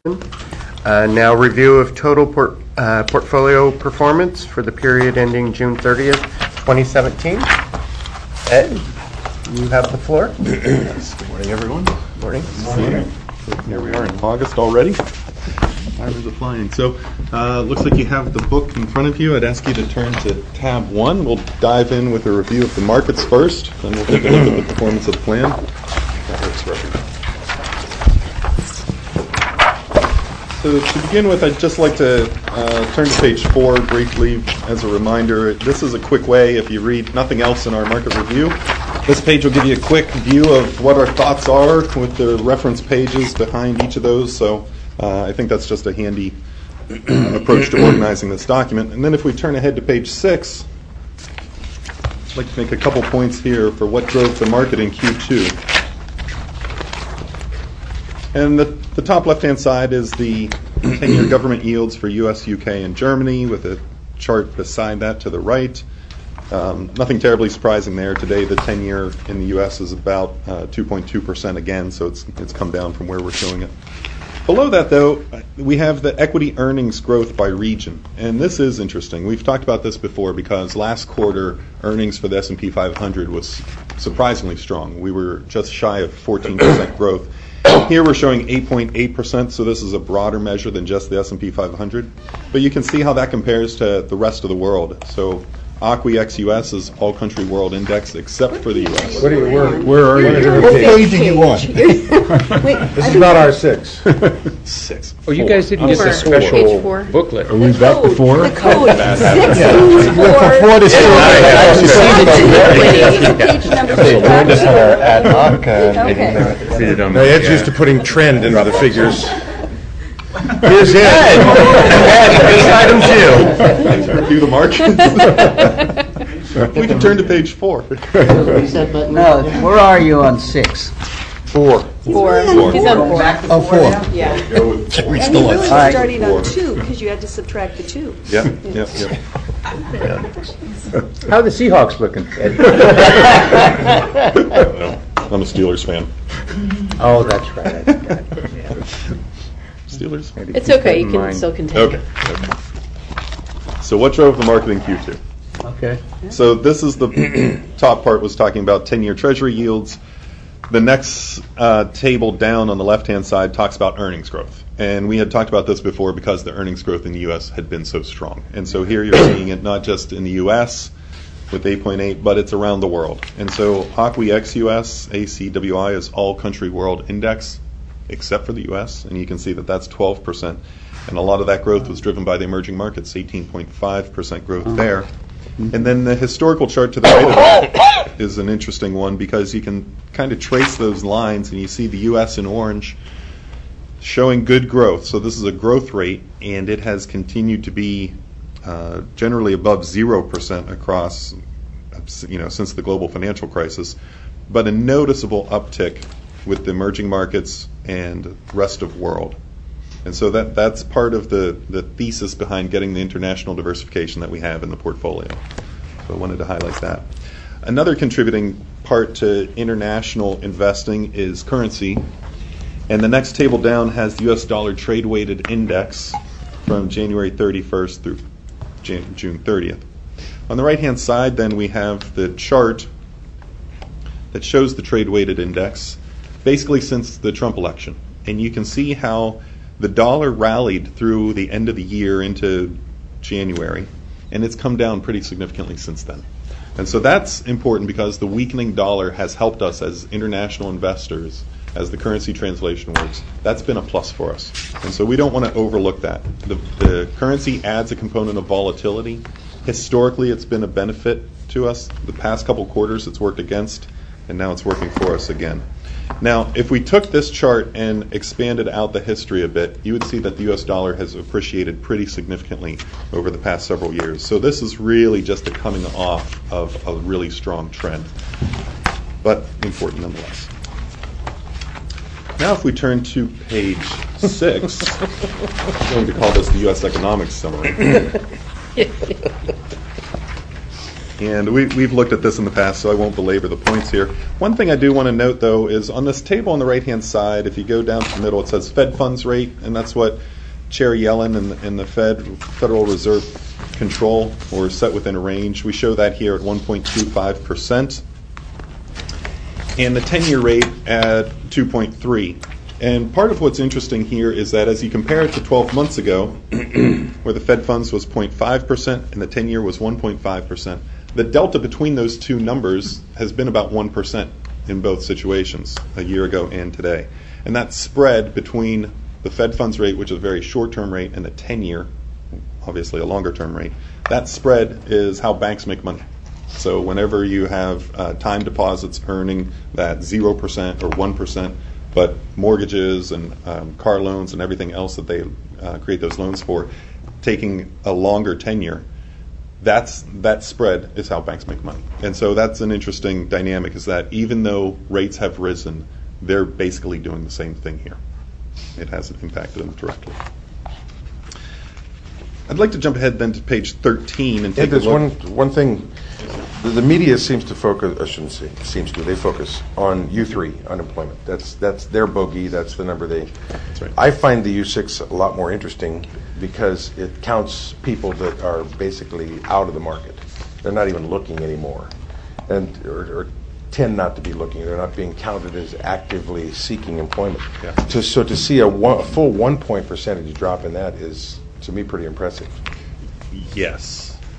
Now review of total portfolio performance for the period ending June 30th, 2017. Ed, you have the floor. Yes. Good morning, everyone. Morning. Here we are in August already. Time is flying. So, looks like you have the book in front of you. I'd ask you to turn to tab 1. We'll dive in with a review of the markets first, then we'll take a look at the performance of the plan. That works record. So to begin with, I'd just like to turn to page 4 briefly as a reminder. This is a quick way, if you read nothing else in our market review, this page will give you a quick view of what our thoughts are with the reference pages behind each of those. So I think that's just a handy approach to organizing this document. And then if we turn ahead to page 6, I'd like to make a couple points here for what drove the market in Q2. And the top left-hand side is the 10-year government yields for U.S., U.K., and Germany, with a chart beside that to the right. Nothing terribly surprising there. Today, the 10-year in the U.S. is about 2.2% again, so it's come down from where we're showing it. Below that, though, we have the equity earnings growth by region. And this is interesting. We've talked about this before because last quarter, earnings for the S&P 500 was surprisingly strong. We were just shy of 14% growth. Here we're showing 8.8%, so this is a broader measure than just the S&P 500. But you can see how that compares to the rest of the world. So ACWI ex-US is all country world index except for the US. Where are you? What page are you on? This is not R6. 6. Oh, you guys didn't get the special booklet. Are we back to 4? The code. 6. Before this Page number 6. Joined us on our ad hoc Okay. No, Ed's used to putting trend into the figures. Here's Ed. Item 2. Review the markets. We can turn to page 4. No, where are you on 6? 4. 4. He's on 4. Oh, 4. Yeah. We And you still really have were starting on 2 because you had to subtract the 2. Yep. How are the Seahawks looking, Ed? I'm a Steelers fan. Oh, that's right. Steelers? It's okay. You can still continue. Okay. So what drove the market in Q2? Okay. So this is the top part was talking about 10-year Treasury yields. The next table down on the left-hand side talks about earnings growth. And we had talked about this before because the earnings growth in the U.S. had been so strong. And so here you're seeing it not just in the U.S. with 8.8, but it's around the world. And so ACWI ex-US, ACWI, is all country world index except for the U.S. And you can see that that's 12%. And a lot of that growth was driven by the emerging markets, 18.5% growth there. And then the historical chart to the right of that is an interesting one because you can kind of trace those lines and you see the U.S. in orange showing good growth. So this is a growth rate, and it has continued to be generally above 0% across, since the global financial crisis, but a noticeable uptick with the emerging markets and rest of world. And so that's part of the thesis behind getting the international diversification that we have in the portfolio. So I wanted to highlight that. Another contributing part to international investing is currency. And the next table down has the U.S. dollar trade-weighted index from January 31st through June 30th. On the right-hand side, then, we have the chart that shows the trade-weighted index basically since the Trump election. And you can see how the dollar rallied through the end of the year into January, and it's come down pretty significantly since then. And so that's important because the weakening dollar has helped us as international investors, as the currency translation works. That's been a plus for us. And so we don't want to overlook that. The currency adds a component of volatility. Historically, it's been a benefit to us. The past couple quarters, it's worked against, and now it's working for us again. Now, if we took this chart and expanded out the history a bit, you would see that the U.S. dollar has appreciated pretty significantly over the past several years. So this is really just a coming off of a really strong trend, but important nonetheless. Now if we turn to page 6, I'm going to call this the U.S. Economics Summary. And we've looked at this in the past, so I won't belabor the points here. One thing I do want to note, though, is on this table on the right-hand side, if you go down to the middle, it says Fed funds rate, and that's what Chair Yellen and the Federal Reserve control or set within a range. We show that here at 1.25%. And the 10-year rate at 2.3. And part of what's interesting here is that as you compare it to 12 months ago, where the Fed funds was 0.5% and the 10-year was 1.5%, the delta between those two numbers has been about 1% in both situations, a year ago and today. And that spread between the Fed funds rate, which is a very short-term rate, and the 10-year, obviously a longer-term rate, that spread is how banks make money. So whenever you have time deposits earning that 0% or 1%, but mortgages and car loans and everything else that they create those loans for, taking a longer tenure, that spread is how banks make money. And so that's an interesting dynamic, is that even though rates have risen, they're basically doing the same thing here. It hasn't impacted them directly. I'd like to jump ahead then to page 13 and take a look. There's one thing. The media seems to focus, I shouldn't say seems to, they focus on U3, unemployment. That's their bogey, that's the number they... That's right. I find the U6 a lot more interesting because it counts people that are basically out of the market. They're not even looking anymore, and or tend not to be looking. They're not being counted as actively seeking employment. Yeah. So to see a full 1 point percentage drop in that is, to me, pretty impressive. Yes.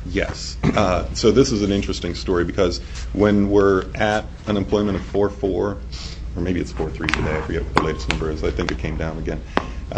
So this is an interesting story, because when we're at unemployment of 4.4, or maybe it's 4.3 today, I forget what the latest number is. I think it came down again.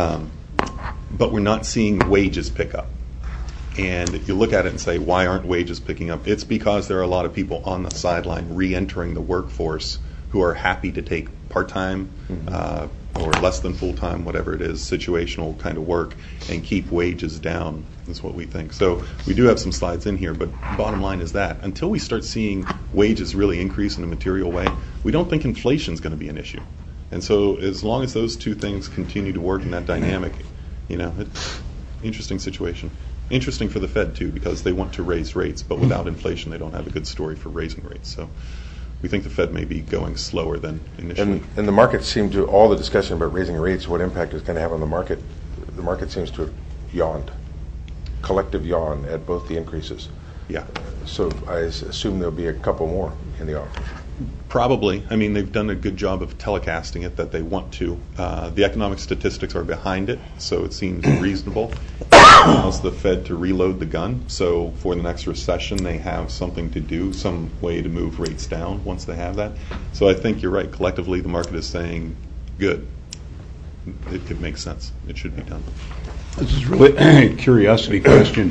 But we're not seeing wages pick up. And if you look at it and say, why aren't wages picking up? It's because there are a lot of people on the sideline re-entering the workforce who are happy to take part-time or less than full-time, whatever it is, situational kind of work, and keep wages down, is what we think. So we do have some slides in here, but bottom line is that until we start seeing wages really increase in a material way, we don't think inflation is going to be an issue. And so as long as those two things continue to work in that dynamic, it's interesting situation. Interesting for the Fed, too, because they want to raise rates, but without inflation, they don't have a good story for raising rates. So we think the Fed may be going slower than initially. And the market seemed to, all the discussion about raising rates, what impact it's going to have on the market seems to have yawned, collective yawn at both the increases. Yeah. So I assume there'll be a couple more in the offer. Probably. I mean, they've done a good job of telecasting it that they want to. The economic statistics are behind it, so it seems reasonable. It allows the Fed to reload the gun. So for the next recession, they have something to do, some way to move rates down once they have that. So I think you're right. Collectively, the market is saying, good. It could make sense. It should be done. This is really a curiosity question.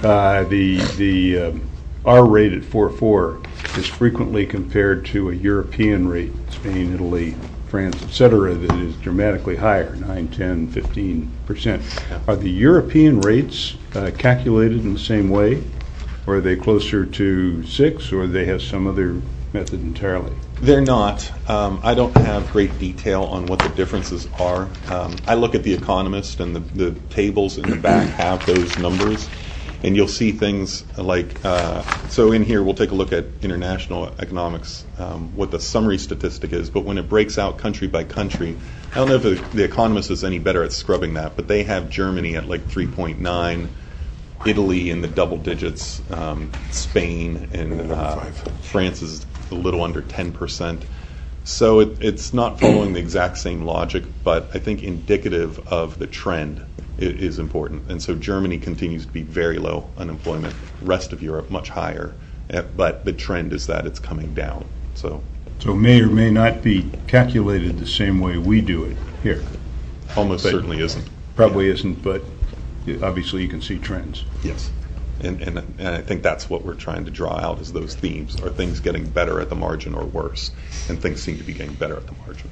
Our rate at 4.4 is frequently compared to a European rate, Spain, Italy, France, et cetera, that is dramatically higher, 9, 10, 15%. Are the European rates calculated in the same way? Or are they closer to 6, or do they have some other method entirely? They're not. I don't have great detail on what the differences are. I look at The Economist, and the tables in the back have those numbers. And you'll see things like, so in here we'll take a look at international economics, what the summary statistic is, but when it breaks out country by country, I don't know if the Economist is any better at scrubbing that, but they have Germany at like 3.9, Italy in the double digits, Spain and France is a little under 10%. So it's not following the exact same logic, but I think indicative of the trend is important. And so Germany continues to be very low unemployment. Rest of Europe much higher, but the trend is that it's coming down. So may or may not be calculated the same way we do it here. Almost certainly isn't. Probably isn't, but obviously you can see trends. Yes. And I think that's what we're trying to draw out is those themes. Are things getting better at the margin or worse? And things seem to be getting better at the margin.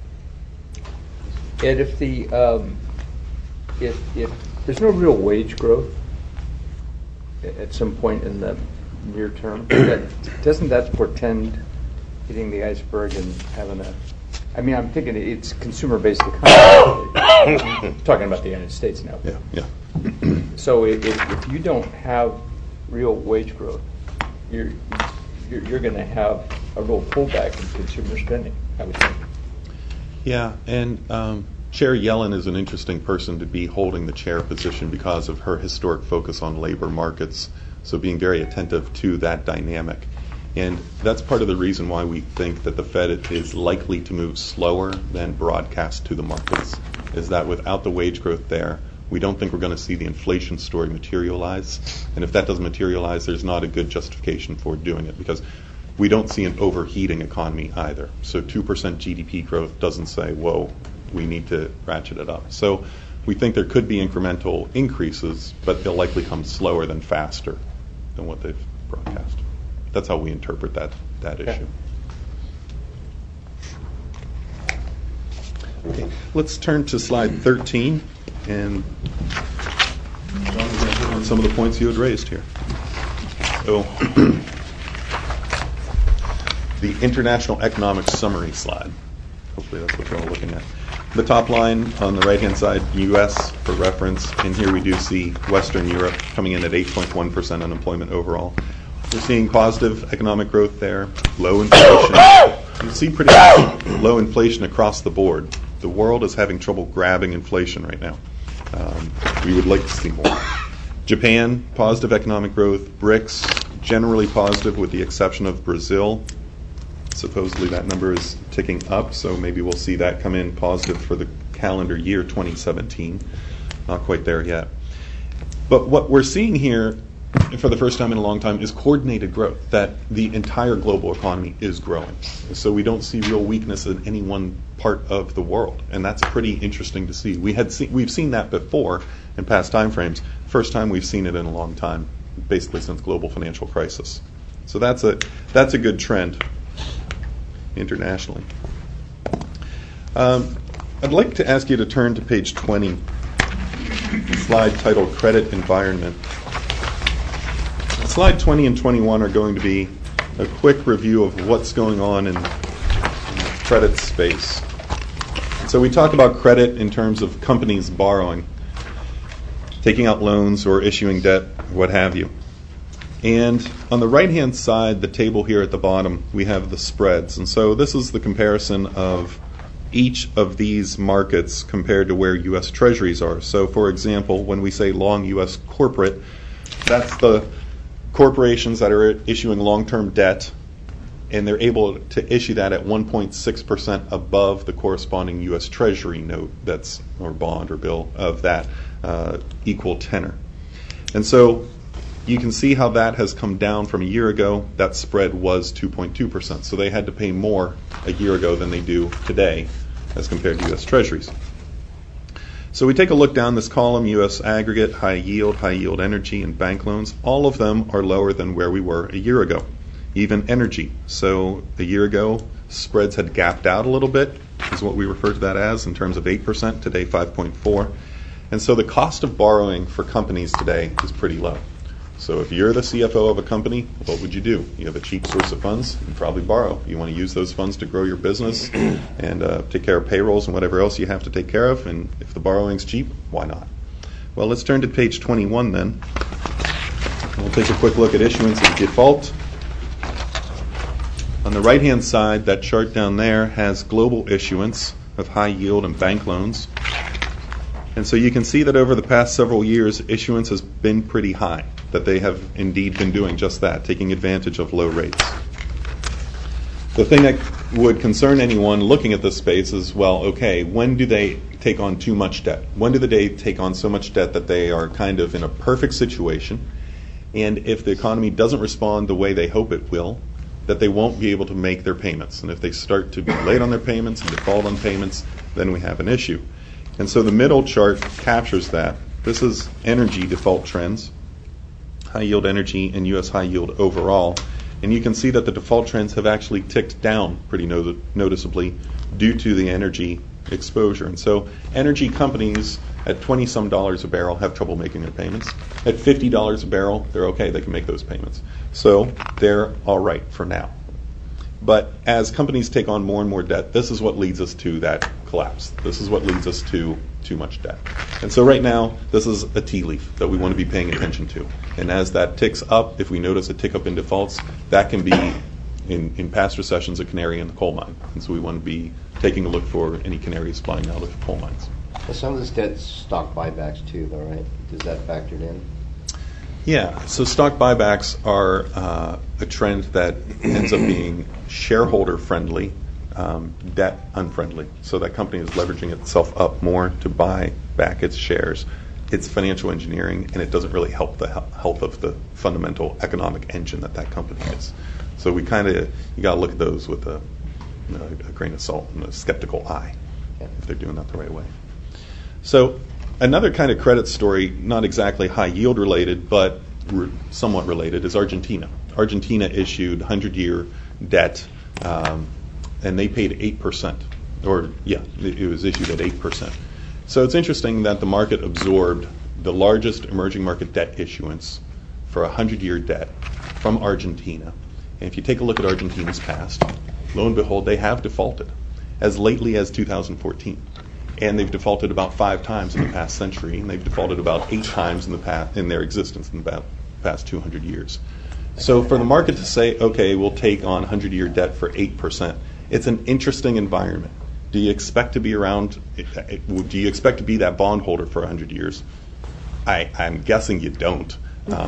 Ed, if there's no real wage growth at some point in the near term, doesn't that portend hitting the iceberg and having I'm thinking it's consumer-based economy. I'm talking about the United States now. Yeah. So if you don't have real wage growth, you're going to have a real pullback in consumer spending, I would think. Yeah, and Chair Yellen is an interesting person to be holding the chair position because of her historic focus on labor markets, so being very attentive to that dynamic. And that's part of the reason why we think that the Fed is likely to move slower than broadcast to the markets, is that without the wage growth there, we don't think we're going to see the inflation story materialize. And if that doesn't materialize, there's not a good justification for doing it, because we don't see an overheating economy either. So 2% GDP growth doesn't say, whoa, we need to ratchet it up. So we think there could be incremental increases, but they'll likely come slower than faster than what they've broadcast. That's how we interpret that issue. Okay. Let's turn to slide 13 and on some of the points you had raised here. So the International Economic Summary slide. Hopefully that's what you're all looking at. The top line on the right-hand side, U.S. for reference, and here we do see Western Europe coming in at 8.1% unemployment overall. We're seeing positive economic growth there, low inflation. You see pretty low inflation across the board. The world is having trouble grabbing inflation right now. We would like to see more. Japan, positive economic growth. BRICS, generally positive with the exception of Brazil. Supposedly that number is ticking up, so maybe we'll see that come in positive for the calendar year 2017. Not quite there yet. But what we're seeing here for the first time in a long time is coordinated growth, that the entire global economy is growing. So we don't see real weakness in any one part of the world, and that's pretty interesting to see. We've seen that before in past time frames. First time we've seen it in a long time, basically since global financial crisis. So that's a good trend internationally. I'd like to ask you to turn to page 20, slide titled Credit Environment. Slide 20 and 21 are going to be a quick review of what's going on in the credit space. So we talk about credit in terms of companies borrowing, taking out loans or issuing debt, what have you. And on the right-hand side, the table here at the bottom, we have the spreads. And so this is the comparison of each of these markets compared to where U.S. Treasuries are. So, for example, when we say long U.S. corporate, that's the corporations that are issuing long-term debt, and they're able to issue that at 1.6% above the corresponding U.S. Treasury note that's, or bond or bill of that equal tenor. And so you can see how that has come down from a year ago. That spread was 2.2%. So they had to pay more a year ago than they do today as compared to U.S. Treasuries. So we take a look down this column, U.S. aggregate, high yield energy, and bank loans. All of them are lower than where we were a year ago, even energy. So a year ago, spreads had gapped out a little bit, is what we refer to that as, in terms of 8%, today 5.4%. And so the cost of borrowing for companies today is pretty low. So if you're the CFO of a company, what would you do? You have a cheap source of funds, you probably borrow. You want to use those funds to grow your business and take care of payrolls and whatever else you have to take care of. And if the borrowing's cheap, why not? Well, let's turn to page 21 then. We'll take a quick look at issuance and default. On the right-hand side, that chart down there has global issuance of high yield and bank loans. And so you can see that over the past several years, issuance has been pretty high, that they have indeed been doing just that, taking advantage of low rates. The thing that would concern anyone looking at this space is, well, okay, when do they take on too much debt? When do they take on so much debt that they are kind of in a perfect situation, and if the economy doesn't respond the way they hope it will, that they won't be able to make their payments? And if they start to be late on their payments and default on payments, then we have an issue. And so the middle chart captures that. This is energy default trends, high yield energy and U.S. high yield overall. And you can see that the default trends have actually ticked down pretty noticeably due to the energy exposure. And so energy companies at $20-some a barrel have trouble making their payments. At $50 a barrel, they're okay, they can make those payments. So they're all right for now. But as companies take on more and more debt, this is what leads us to that collapse. This is what leads us to too much debt. And so right now, this is a tea leaf that we want to be paying attention to. And as that ticks up, if we notice a tick up in defaults, that can be, in past recessions, a canary in the coal mine. And so we want to be taking a look for any canaries flying out of coal mines. Well, some of this debt's stock buybacks too, though, right? Is that factored in? Yeah, so stock buybacks are a trend that ends up being shareholder-friendly, debt-unfriendly. So that company is leveraging itself up more to buy back its shares. It's financial engineering, and it doesn't really help the health of the fundamental economic engine that company is. So you got to look at those with a grain of salt and a skeptical eye if they're doing that the right way. So another kind of credit story, not exactly high yield related, but somewhat related, is Argentina. Argentina issued 100-year debt, and they paid 8%. It was issued at 8%. So it's interesting that the market absorbed the largest emerging market debt issuance for 100-year debt from Argentina. And if you take a look at Argentina's past, lo and behold, they have defaulted as lately as 2014. And they've defaulted about 5 times in the past century, and they've defaulted about 8 times in their existence in the past 200 years. So for the market to say, okay, we'll take on 100-year debt for 8%, it's an interesting environment. Do you expect to be around? Do you expect to be that bondholder for 100 years? I'm guessing you don't.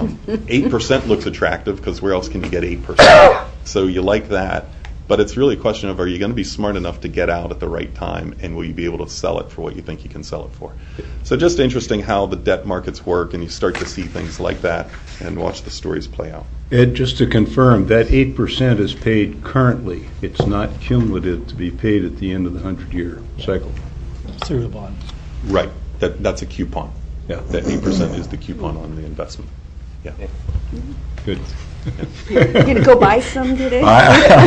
8% looks attractive because where else can you get 8%? So you like that. But it's really a question of, are you going to be smart enough to get out at the right time, and will you be able to sell it for what you think you can sell it for? So just interesting how the debt markets work, and you start to see things like that and watch the stories play out. Ed, just to confirm, that 8% is paid currently. It's not cumulative to be paid at the end of the 100-year cycle. Through the bond. Right. That's a coupon. Yeah. That 8% is the coupon on the investment. Yeah. Good. You're going to go buy some today? All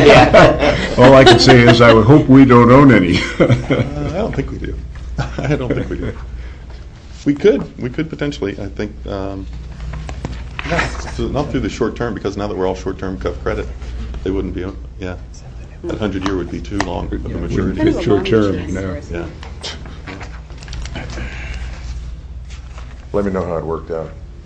I can say is I would hope we don't own any. I don't think we do. I don't think we do. We could potentially. I think not through the short term, because now that we're all short term credit, they wouldn't be. Yeah, that 100-year would be too long of a maturity. Kind of a short term now. Yeah. Let me know how it worked out.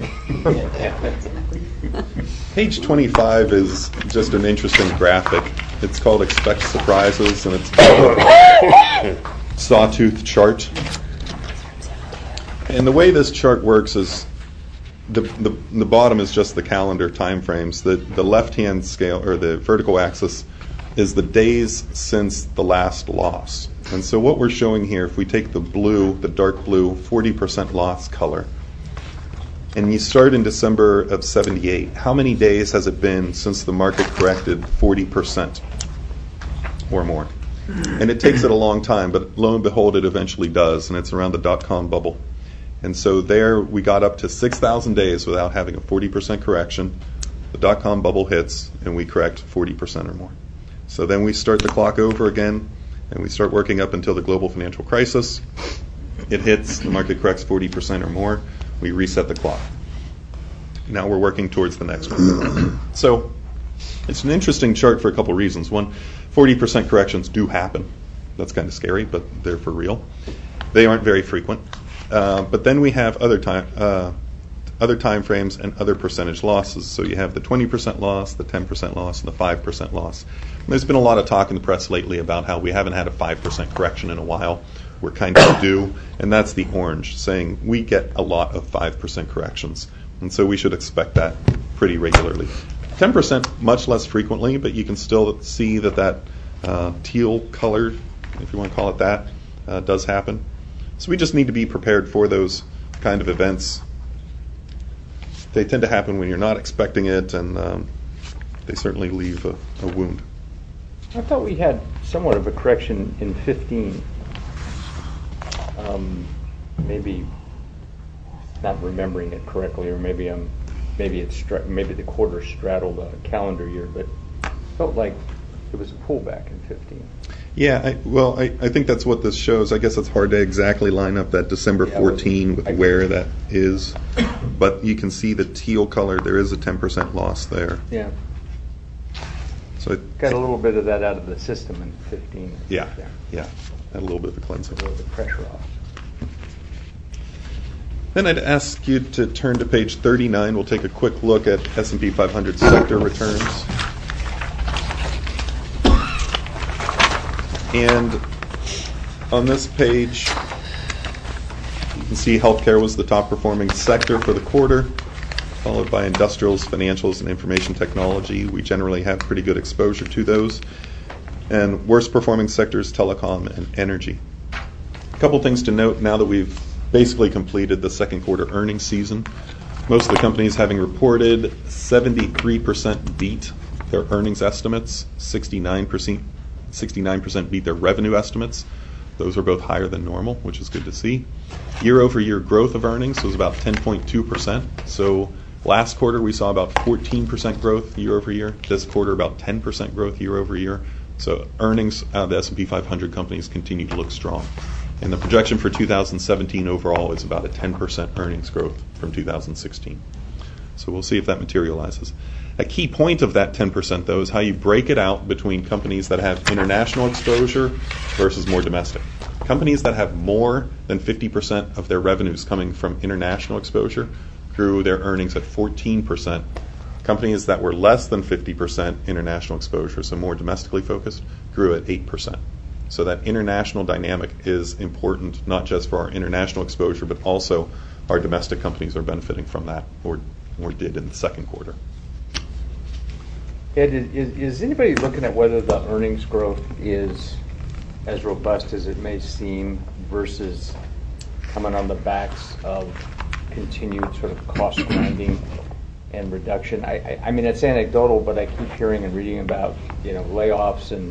Page 25 is just an interesting graphic. It's called Expect Surprises, and it's a sawtooth chart. And the way this chart works is the bottom is just the calendar time frames. The left-hand scale, or the vertical axis, is the days since the last loss. And so what we're showing here, if we take the blue, the dark blue, 40% loss color, and you start in December of 78, how many days has it been since the market corrected 40% or more? And it takes it a long time, but lo and behold, it eventually does, and it's around the dot-com bubble. And so there we got up to 6,000 days without having a 40% correction. The dot-com bubble hits, and we correct 40% or more. So then we start the clock over again, and we start working up until the global financial crisis. It hits, the market corrects 40% or more. We reset the clock. Now we're working towards the next one. So it's an interesting chart for a couple reasons. One, 40% corrections do happen. That's kind of scary, but they're for real. They aren't very frequent. But then we have other time frames and other percentage losses. So you have the 20% loss, the 10% loss, and the 5% loss. And there's been a lot of talk in the press lately about how we haven't had a 5% correction in a while. We're kind of due, and that's the orange, saying we get a lot of 5% corrections. And so we should expect that pretty regularly. 10% much less frequently, but you can still see that teal color, if you want to call it that, does happen. So we just need to be prepared for those kind of events. They tend to happen when you're not expecting it, and they certainly leave a wound. I thought we had somewhat of a correction in 15. Maybe not remembering it correctly, or maybe the quarter straddled a calendar year, but felt like it was a pullback in 15. Yeah, I think that's what this shows. I guess it's hard to exactly line up that December 14 with where that is, but you can see the teal color. There is a 10% loss there. Yeah. So got a little bit of that out of the system in 15. Yeah. Had a little bit of a cleansing. A little bit of pressure off. Then I'd ask you to turn to page 39. We'll take a quick look at S&P 500 sector returns. And on this page, you can see healthcare was the top performing sector for the quarter, followed by industrials, financials, and information technology. We generally have pretty good exposure to those. And worst performing sectors, telecom and energy. A couple things to note now that we've basically completed the second quarter earnings season. Most of the companies having reported 73% beat their earnings estimates, 69% beat their revenue estimates. Those are both higher than normal, which is good to see. Year-over-year growth of earnings was about 10.2%. So last quarter we saw about 14% growth year-over-year. This quarter about 10% growth year-over-year. So earnings out of the S&P 500 companies continue to look strong. And the projection for 2017 overall is about a 10% earnings growth from 2016. So we'll see if that materializes. A key point of that 10%, though, is how you break it out between companies that have international exposure versus more domestic. Companies that have more than 50% of their revenues coming from international exposure grew their earnings at 14%. Companies that were less than 50% international exposure, so more domestically focused, grew at 8%. So that international dynamic is important, not just for our international exposure, but also our domestic companies are benefiting from that, or did in the second quarter. Ed, is anybody looking at whether the earnings growth is as robust as it may seem versus coming on the backs of continued sort of cost grinding and reduction? I mean, it's anecdotal, but I keep hearing and reading about, layoffs and,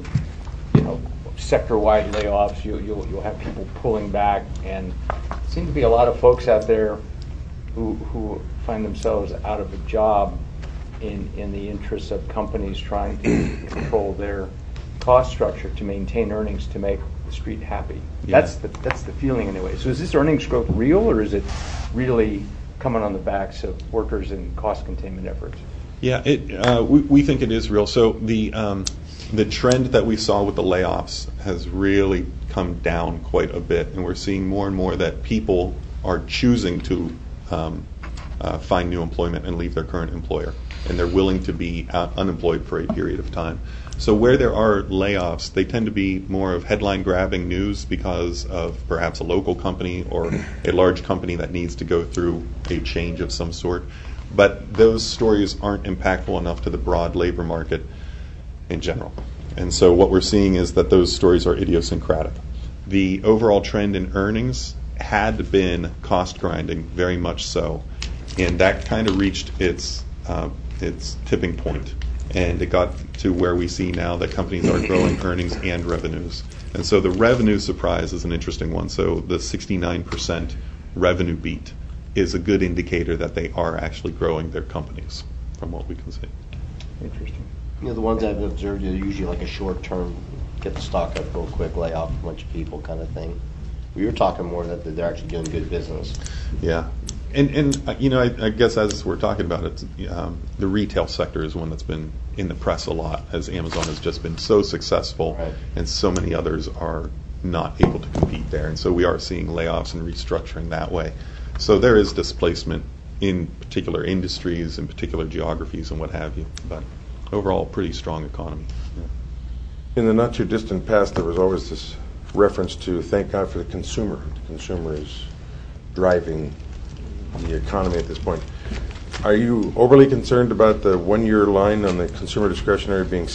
sector-wide layoffs. You'll have people pulling back, and there seem to be a lot of folks out there who find themselves out of a job in the interests of companies trying to control their cost structure to maintain earnings to make the street happy. Yeah. That's the feeling anyway. So is this earnings growth real, or is it really coming on the backs of workers and cost containment efforts? Yeah, we think it is real. So the trend that we saw with the layoffs has really come down quite a bit, and we're seeing more and more that people are choosing to find new employment and leave their current employer, and they're willing to be unemployed for a period of time. So where there are layoffs, they tend to be more of headline-grabbing news because of perhaps a local company or a large company that needs to go through a change of some sort. But those stories aren't impactful enough to the broad labor market in general. And so what we're seeing is that those stories are idiosyncratic. The overall trend in earnings had been cost grinding, very much so, and that kind of reached its tipping point. And it got to where we see now that companies are growing earnings and revenues. And so the revenue surprise is an interesting one. So the 69% revenue beat is a good indicator that they are actually growing their companies, from what we can see. Interesting. The ones I've observed are usually like a short-term, get the stock up real quick, lay off a bunch of people kind of thing. We were talking more that they're actually doing good business. Yeah. And I guess as we're talking about it, the retail sector is one that's been in the press a lot, as Amazon has just been so successful, right, and so many others are not able to compete there. And so we are seeing layoffs and restructuring that way. So there is displacement in particular industries, in particular geographies, and what have you. But overall, pretty strong economy. Yeah. In the not too distant past, there was always this reference to thank God for the consumer. The consumer is driving the economy at this point. Are you overly concerned about the one-year line on the consumer discretionary being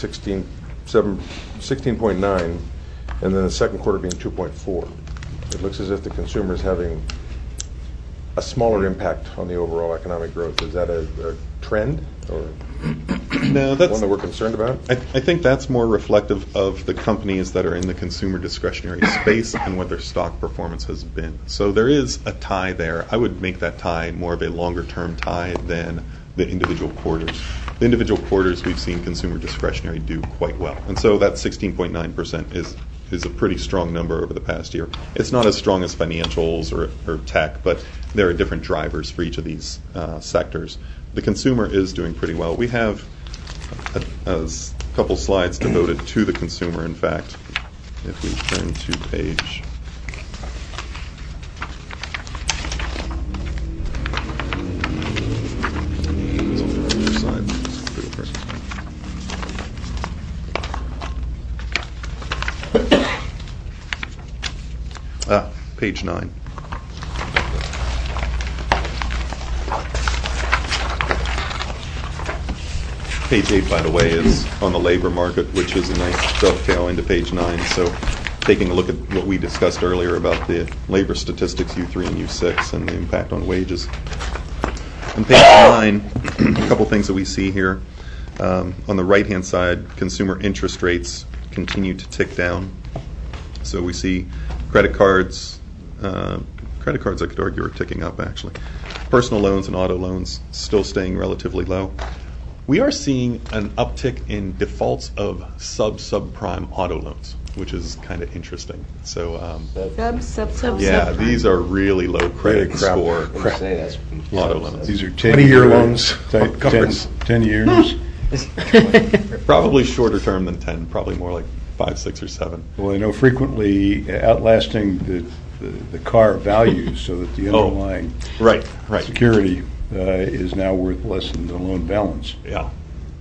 16.9 and then the second quarter being 2.4? It looks as if the consumer is having a smaller impact on the overall economic growth. Is that a trend, or no, that's one that we're concerned about? I think that's more reflective of the companies that are in the consumer discretionary space and what their stock performance has been. So there is a tie there. I would make that tie more of a longer-term tie than the individual quarters. The individual quarters, we've seen consumer discretionary do quite well. And so that 16.9% is a pretty strong number over the past year. It's not as strong as financials or tech, but there are different drivers for each of these sectors. The consumer is doing pretty well. We have a couple slides devoted to the consumer, in fact. If we turn to page page 9. Page 8, by the way, is on the labor market, which is a nice dovetail into page 9. So taking a look at what we discussed earlier about the labor statistics U3 and U6 and the impact on wages. On page 9, a couple things that we see here. On the right-hand side, consumer interest rates continue to tick down. So we see credit cards I could argue are ticking up, actually. Personal loans and auto loans still staying relatively low. We are seeing an uptick in defaults of subprime auto loans, which is kind of interesting. So, yeah, these are really low credit score auto loans. These are 20-year loans. 10 years. Probably shorter term than 10, probably more like 5, 6, or 7. Well, I know frequently outlasting the car values, so that the underlying right. security is now worth less than the loan balance. Yeah.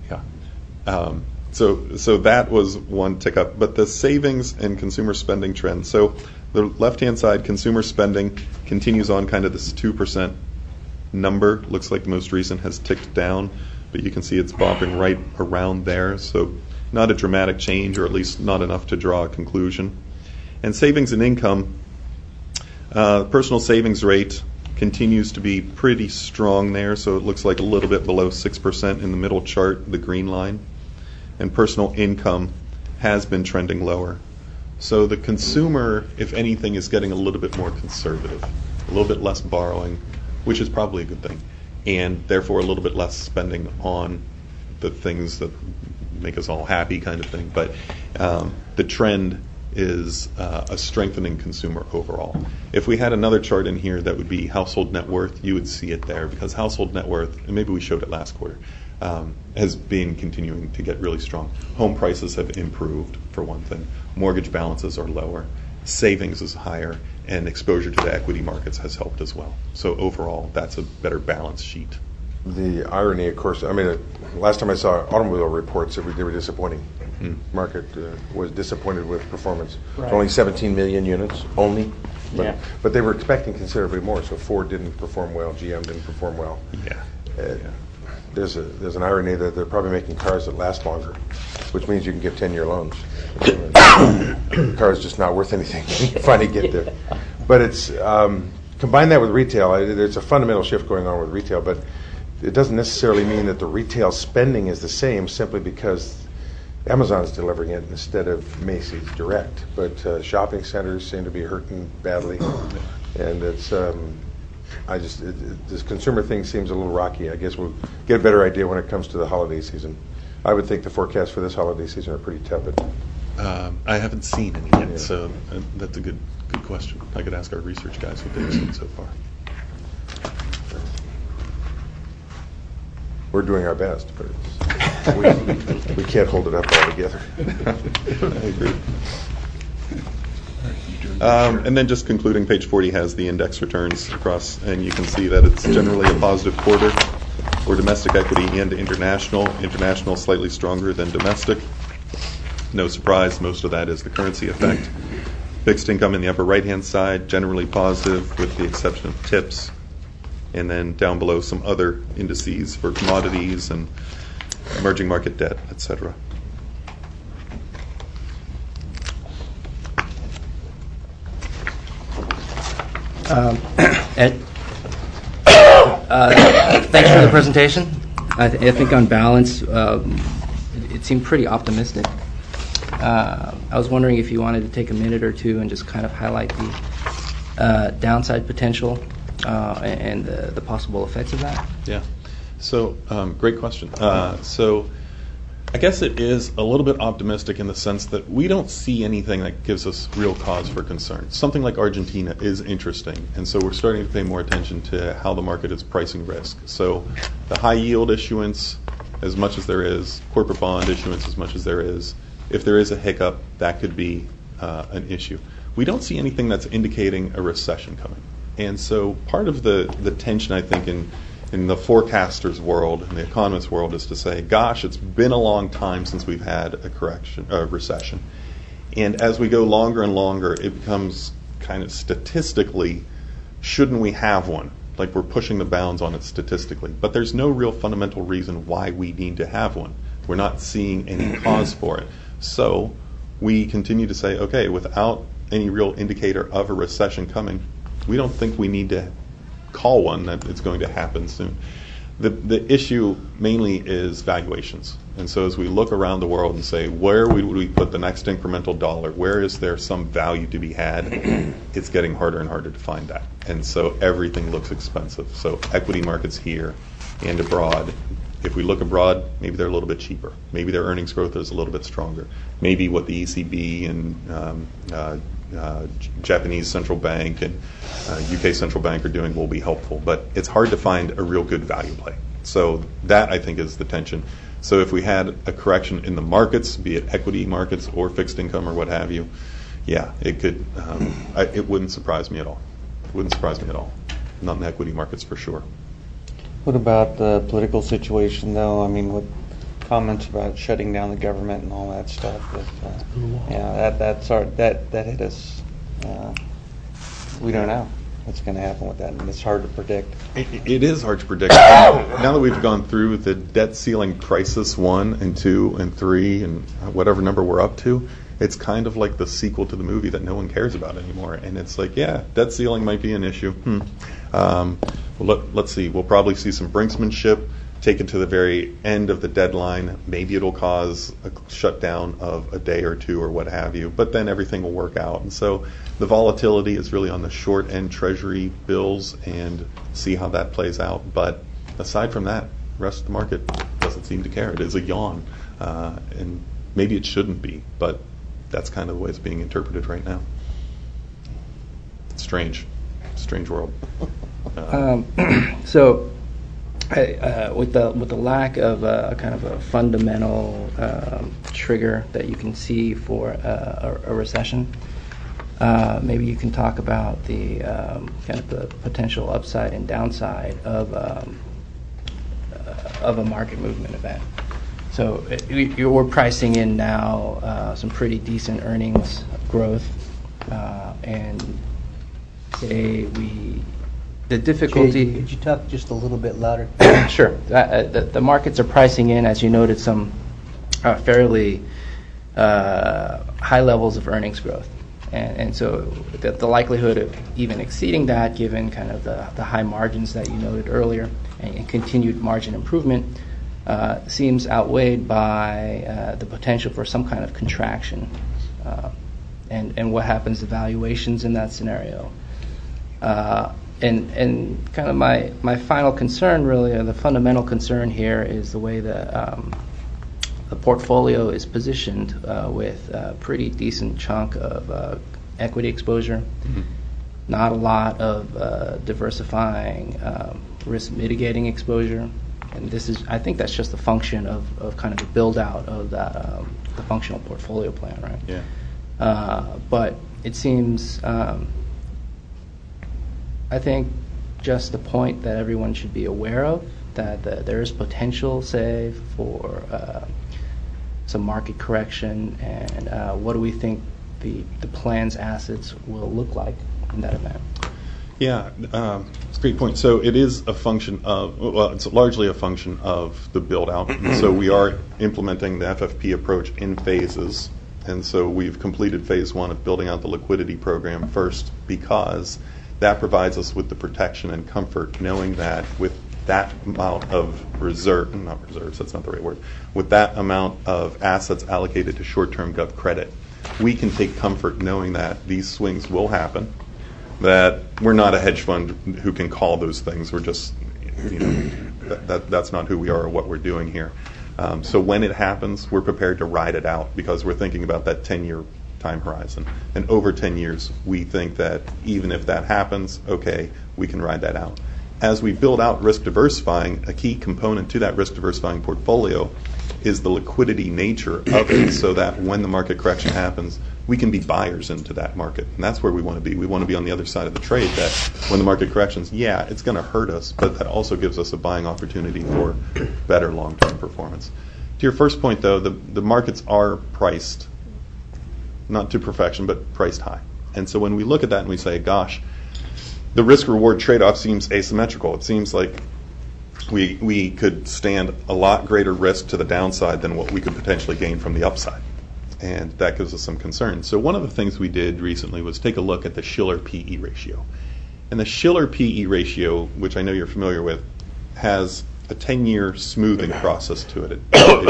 So that was one tick up, but the savings and consumer spending trend. So the left-hand side, consumer spending continues on kind of this 2% number. Looks like the most recent has ticked down, but you can see it's bopping right around there. So not a dramatic change, or at least not enough to draw a conclusion. And savings and income, personal savings rate continues to be pretty strong there, so it looks like a little bit below 6% in the middle chart, the green line. And personal income has been trending lower. So the consumer, if anything, is getting a little bit more conservative, a little bit less borrowing, which is probably a good thing, and therefore a little bit less spending on the things that make us all happy kind of thing. But the trend is a strengthening consumer overall. If we had another chart in here that would be household net worth, you would see it there, because household net worth, and maybe we showed it last quarter, has been continuing to get really strong. Home prices have improved, for one thing. Mortgage balances are lower. Savings is higher, and exposure to the equity markets has helped as well. So overall, that's a better balance sheet. The irony, of course, I mean, last time I saw automobile reports, they were disappointing. Market was disappointed with performance. Right. Only 17 million units, only. But they were expecting considerably more, so Ford didn't perform well, GM didn't perform well. There's an irony that they're probably making cars that last longer, which means you can get 10-year loans. The car is just not worth anything when you finally get there. But it's combine that with retail. There's a fundamental shift going on with retail, but it doesn't necessarily mean that the retail spending is the same, simply because Amazon's delivering it instead of Macy's direct. But shopping centers seem to be hurting badly, and it's this consumer thing seems a little rocky. I guess we'll get a better idea when it comes to the holiday season. I would think the forecasts for this holiday season are pretty tepid. I haven't seen any yet, so that's a good question. I could ask our research guys what they've seen so far. We're doing our best, but we can't hold it up all together. I agree. And then just concluding, page 40 has the index returns across, and you can see that it's generally a positive quarter for domestic equity and international. International slightly stronger than domestic. No surprise, most of that is the currency effect. Fixed income in the upper right-hand side, generally positive with the exception of TIPS. And then down below some other indices for commodities and emerging market debt, etc. Ed, thanks for the presentation. I think on balance, it seemed pretty optimistic. I was wondering if you wanted to take a minute or two and just kind of highlight the downside potential and the possible effects of that. Yeah. So, great question. So, I guess it is a little bit optimistic in the sense that we don't see anything that gives us real cause for concern. Something like Argentina is interesting, and so we're starting to pay more attention to how the market is pricing risk. So, the high yield issuance, as much as there is, corporate bond issuance, as much as there is, if there is a hiccup, that could be an issue. We don't see anything that's indicating a recession coming. And so part of the tension, I think, in the forecasters' world and the economists' world is to say, gosh, it's been a long time since we've had a recession. And as we go longer and longer, it becomes kind of statistically, shouldn't we have one? Like we're pushing the bounds on it statistically. But there's no real fundamental reason why we need to have one. We're not seeing any cause for it. So we continue to say, okay, without any real indicator of a recession coming, we don't think we need to call one that it's going to happen soon. The issue mainly is valuations. And so as we look around the world and say, where would we put the next incremental dollar? Where is there some value to be had? It's getting harder and harder to find that. And so everything looks expensive. So equity markets here and abroad, if we look abroad, maybe they're a little bit cheaper. Maybe their earnings growth is a little bit stronger. Maybe what the ECB and Japanese central bank and UK central bank are doing will be helpful. But it's hard to find a real good value play. So that, I think, is the tension. So if we had a correction in the markets, be it equity markets or fixed income or what have you, yeah, it could. It wouldn't surprise me at all. It wouldn't surprise me at all. Not in the equity markets for sure. What about the political situation, though? I mean, with comments about shutting down the government and all that stuff. That hit us. We don't know what's going to happen with that, and it's hard to predict. It is hard to predict. Now that we've gone through the debt ceiling crisis 1 and 2 and 3 and whatever number we're up to, it's kind of like the sequel to the movie that no one cares about anymore. And it's like, yeah, debt ceiling might be an issue. Let's see. We'll probably see some brinksmanship taken to the very end of the deadline. Maybe it'll cause a shutdown of a day or two or what have you, but then everything will work out. And so the volatility is really on the short end treasury bills and see how that plays out. But aside from that, the rest of the market doesn't seem to care. It is a yawn. And maybe it shouldn't be, but that's kind of the way it's being interpreted right now. It's strange. Strange world. So with the lack of kind of a fundamental trigger that you can see for a recession, maybe you can talk about the kind of the potential upside and downside of a market movement event. So we're pricing in now some pretty decent earnings growth, and say the difficulty. Jay, could you talk just a little bit louder? Sure. The markets are pricing in, as you noted, some fairly high levels of earnings growth. And so the likelihood of even exceeding that, given kind of the high margins that you noted earlier, and continued margin improvement, seems outweighed by the potential for some kind of contraction. And what happens to valuations in that scenario. And kind of my final concern, really, or the fundamental concern here, is the way that the portfolio is positioned with a pretty decent chunk of equity exposure, not a lot of diversifying risk mitigating exposure. And I think that's just a function of kind of the build out of that the functional portfolio plan, right? Yeah. But it seems, I think, just the point that everyone should be aware of, that there is potential, say, for some market correction, and what do we think the plan's assets will look like in that event? Yeah, it's a great point. So it is a function of, well, it's largely a function of the build out. So we are implementing the FFP approach in phases. And so we've completed phase 1 of building out the liquidity program first, because that provides us with the protection and comfort knowing that with that amount of not reserves, that's not the right word, with that amount of assets allocated to short-term gov credit, we can take comfort knowing that these swings will happen, that we're not a hedge fund who can call those things. We're just, that's not who we are or what we're doing here. So when it happens, we're prepared to ride it out because we're thinking about that 10-year time horizon. And over 10 years, we think that even if that happens, okay, we can ride that out. As we build out risk diversifying, a key component to that risk diversifying portfolio is the liquidity nature of it, so that when the market correction happens, we can be buyers into that market. And that's where we want to be. We want to be on the other side of the trade, that when the market corrections, yeah, it's going to hurt us, but that also gives us a buying opportunity for better long-term performance. To your first point, though, the markets are priced, not to perfection, but priced high. And so when we look at that and we say, gosh, the risk-reward trade-off seems asymmetrical. It seems like we could stand a lot greater risk to the downside than what we could potentially gain from the upside. And that gives us some concern. So one of the things we did recently was take a look at the Shiller PE ratio. And the Shiller PE ratio, which I know you're familiar with, has a 10-year smoothing process to it.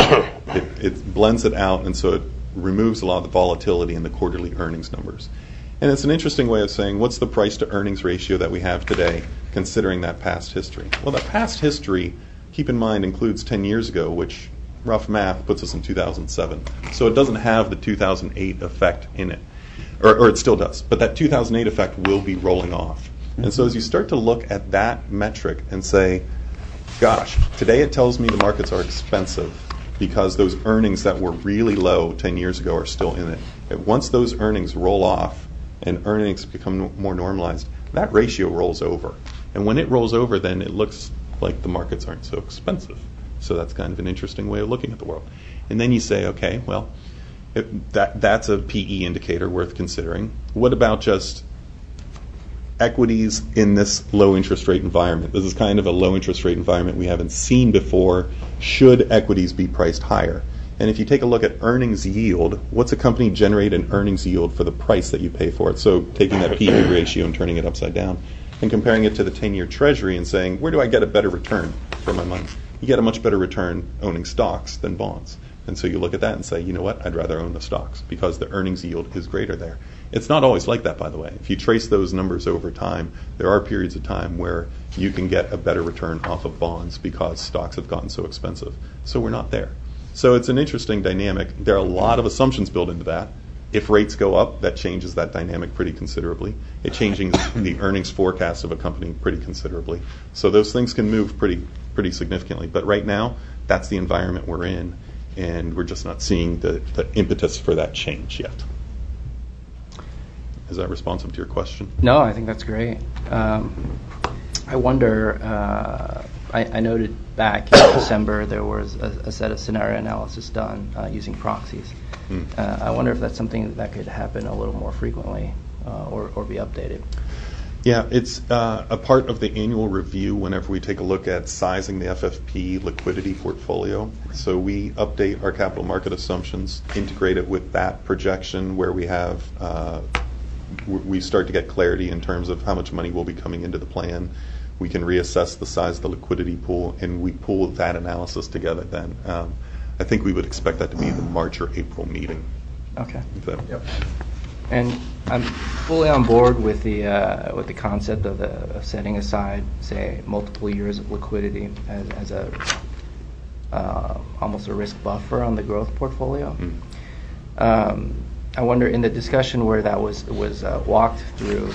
It blends it out, and so it removes a lot of the volatility in the quarterly earnings numbers. And it's an interesting way of saying, what's the price to earnings ratio that we have today, considering that past history? Well, that past history, keep in mind, includes 10 years ago, which rough math puts us in 2007. So it doesn't have the 2008 effect in it, or it still does. But that 2008 effect will be rolling off. And so as you start to look at that metric and say, gosh, today it tells me the markets are expensive because those earnings that were really low 10 years ago are still in it. Once those earnings roll off and earnings become more normalized, that ratio rolls over. And when it rolls over, then it looks like the markets aren't so expensive. So that's kind of an interesting way of looking at the world. And then you say, okay, well, that's a PE indicator worth considering. What about just equities in this low interest rate environment? This is kind of a low interest rate environment we haven't seen before. Should equities be priced higher? And if you take a look at earnings yield, what's a company generate an earnings yield for the price that you pay for it? So taking that PE ratio and turning it upside down and comparing it to the 10-year Treasury and saying, where do I get a better return for my money? You get a much better return owning stocks than bonds. And so you look at that and say, you know what, I'd rather own the stocks because the earnings yield is greater there. It's not always like that, by the way. If you trace those numbers over time, there are periods of time where you can get a better return off of bonds because stocks have gotten so expensive. So we're not there. So it's an interesting dynamic. There are a lot of assumptions built into that. If rates go up, that changes that dynamic pretty considerably. It changes the earnings forecast of a company pretty considerably. So those things can move pretty significantly. But right now, that's the environment we're in, and we're just not seeing the impetus for that change yet. Is that responsive to your question? No, I think that's great. I wonder, I noted back in December there was a set of scenario analysis done using proxies. I wonder if that's something that could happen a little more frequently or be updated. Yeah, it's a part of the annual review whenever we take a look at sizing the FFP liquidity portfolio. So we update our capital market assumptions, integrate it with that projection where we have we start to get clarity in terms of how much money will be coming into the plan. We can reassess the size of the liquidity pool, and we pull that analysis together then. I think we would expect that to be the March or April meeting. Okay. Yep. And I'm fully on board with the concept of setting aside, say, multiple years of liquidity as a almost a risk buffer on the growth portfolio. I wonder, in the discussion where that was walked through,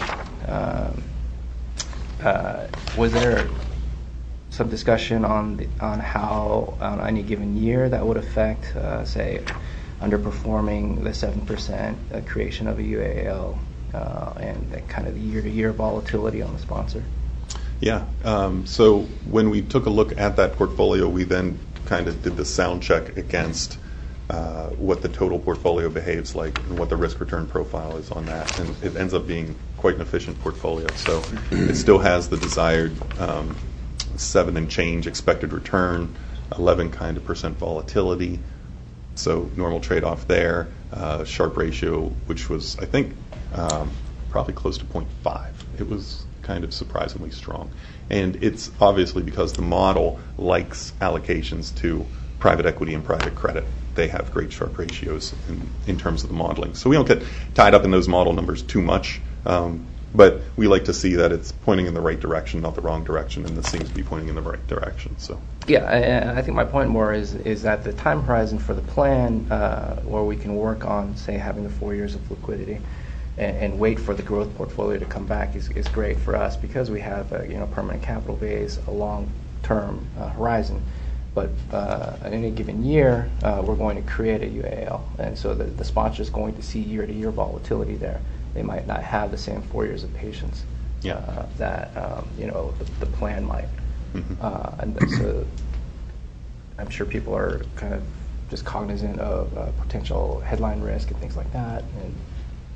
was there some discussion on how on any given year that would affect, say, underperforming the 7% creation of a UAL and that kind of the year-to-year volatility on the sponsor? Yeah. So when we took a look at that portfolio, we then kind of did the sound check against what the total portfolio behaves like and what the risk-return profile is on that. And it ends up being quite an efficient portfolio. So it still has the desired 7 and change expected return, 11 kind of % volatility. So normal trade-off there. Sharpe ratio, which was, I think, probably close to 0.5. It was kind of surprisingly strong. And it's obviously because the model likes allocations to private equity and private credit. They have great Sharpe ratios in terms of the modeling. So we don't get tied up in those model numbers too much. But we like to see that it's pointing in the right direction, not the wrong direction, and this seems to be pointing in the right direction. So yeah, I think my point more is that the time horizon for the plan, where we can work on, say, having the 4 years of liquidity, and wait for the growth portfolio to come back is great for us because we have a permanent capital base, a long-term horizon. But at any given year, we're going to create a UAL, and so the sponsor is going to see year-to-year volatility there. They might not have the same 4 years of patience that the plan might. And so I'm sure people are kind of just cognizant of potential headline risk and things like that. And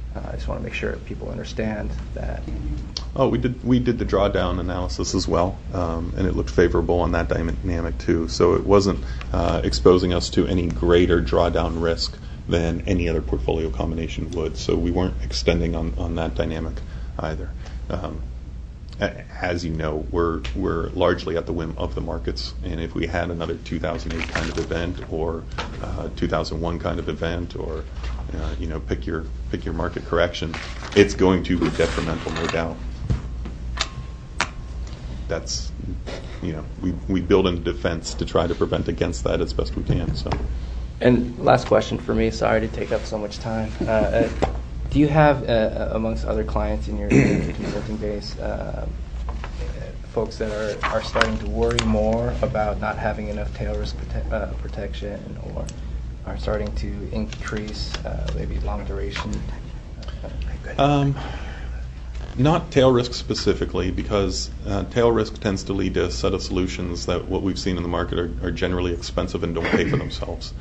I just want to make sure people understand that. Oh, we did the drawdown analysis as well, and it looked favorable on that dynamic too. So it wasn't exposing us to any greater drawdown risk than any other portfolio combination would. So we weren't extending on that dynamic either. As you know, we're largely at the whim of the markets, and if we had another 2008 kind of event or 2001 kind of event, or pick your market correction, it's going to be detrimental, no doubt. That's we build in defense to try to prevent against that as best we can. So. And last question for me. Sorry to take up so much time. Do you have, amongst other clients in your consulting base, folks that are starting to worry more about not having enough tail risk protection, or are starting to increase maybe long duration? Not tail risk specifically, because tail risk tends to lead to a set of solutions that what we've seen in the market are generally expensive and don't pay for themselves.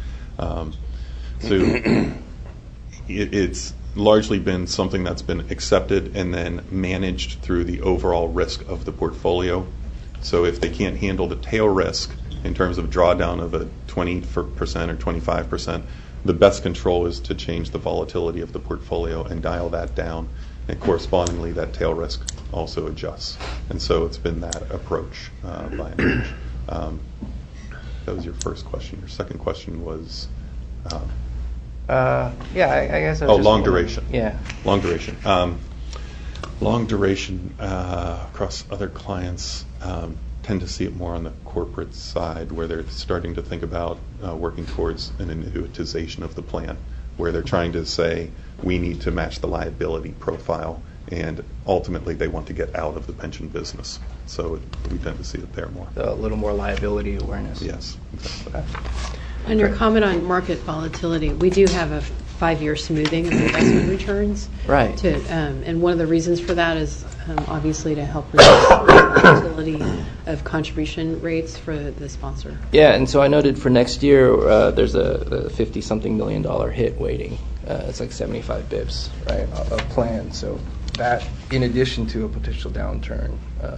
It's largely been something that's been accepted and then managed through the overall risk of the portfolio. So if they can't handle the tail risk in terms of drawdown of a 20% or 25%, the best control is to change the volatility of the portfolio and dial that down. And correspondingly, that tail risk also adjusts. And so it's been that approach by and large. That was your first question. Your second question was? I guess. Long duration. Yeah. Long duration. Long duration across other clients tend to see it more on the corporate side, where they're starting to think about working towards an annuitization of the plan, where they're trying to say, we need to match the liability profile, and ultimately they want to get out of the pension business. So we tend to see it there more. So a little more liability awareness. Yes, exactly. On your comment on market volatility, we do have a 5-year smoothing of investment returns. Right. And one of the reasons for that is obviously to help reduce the volatility of contribution rates for the sponsor. Yeah, and so I noted for next year there's a $50-something million hit waiting. It's like 75 bips, right, of plan. So that, in addition to a potential downturn,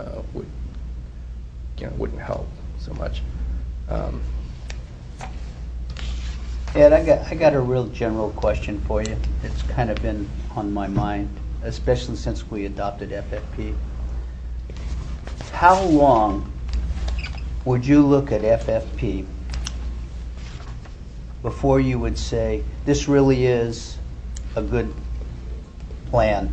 wouldn't help so much. Ed, I got a real general question for you. It's kind of been on my mind, especially since we adopted FFP. How long would you look at FFP before you would say, this really is a good plan,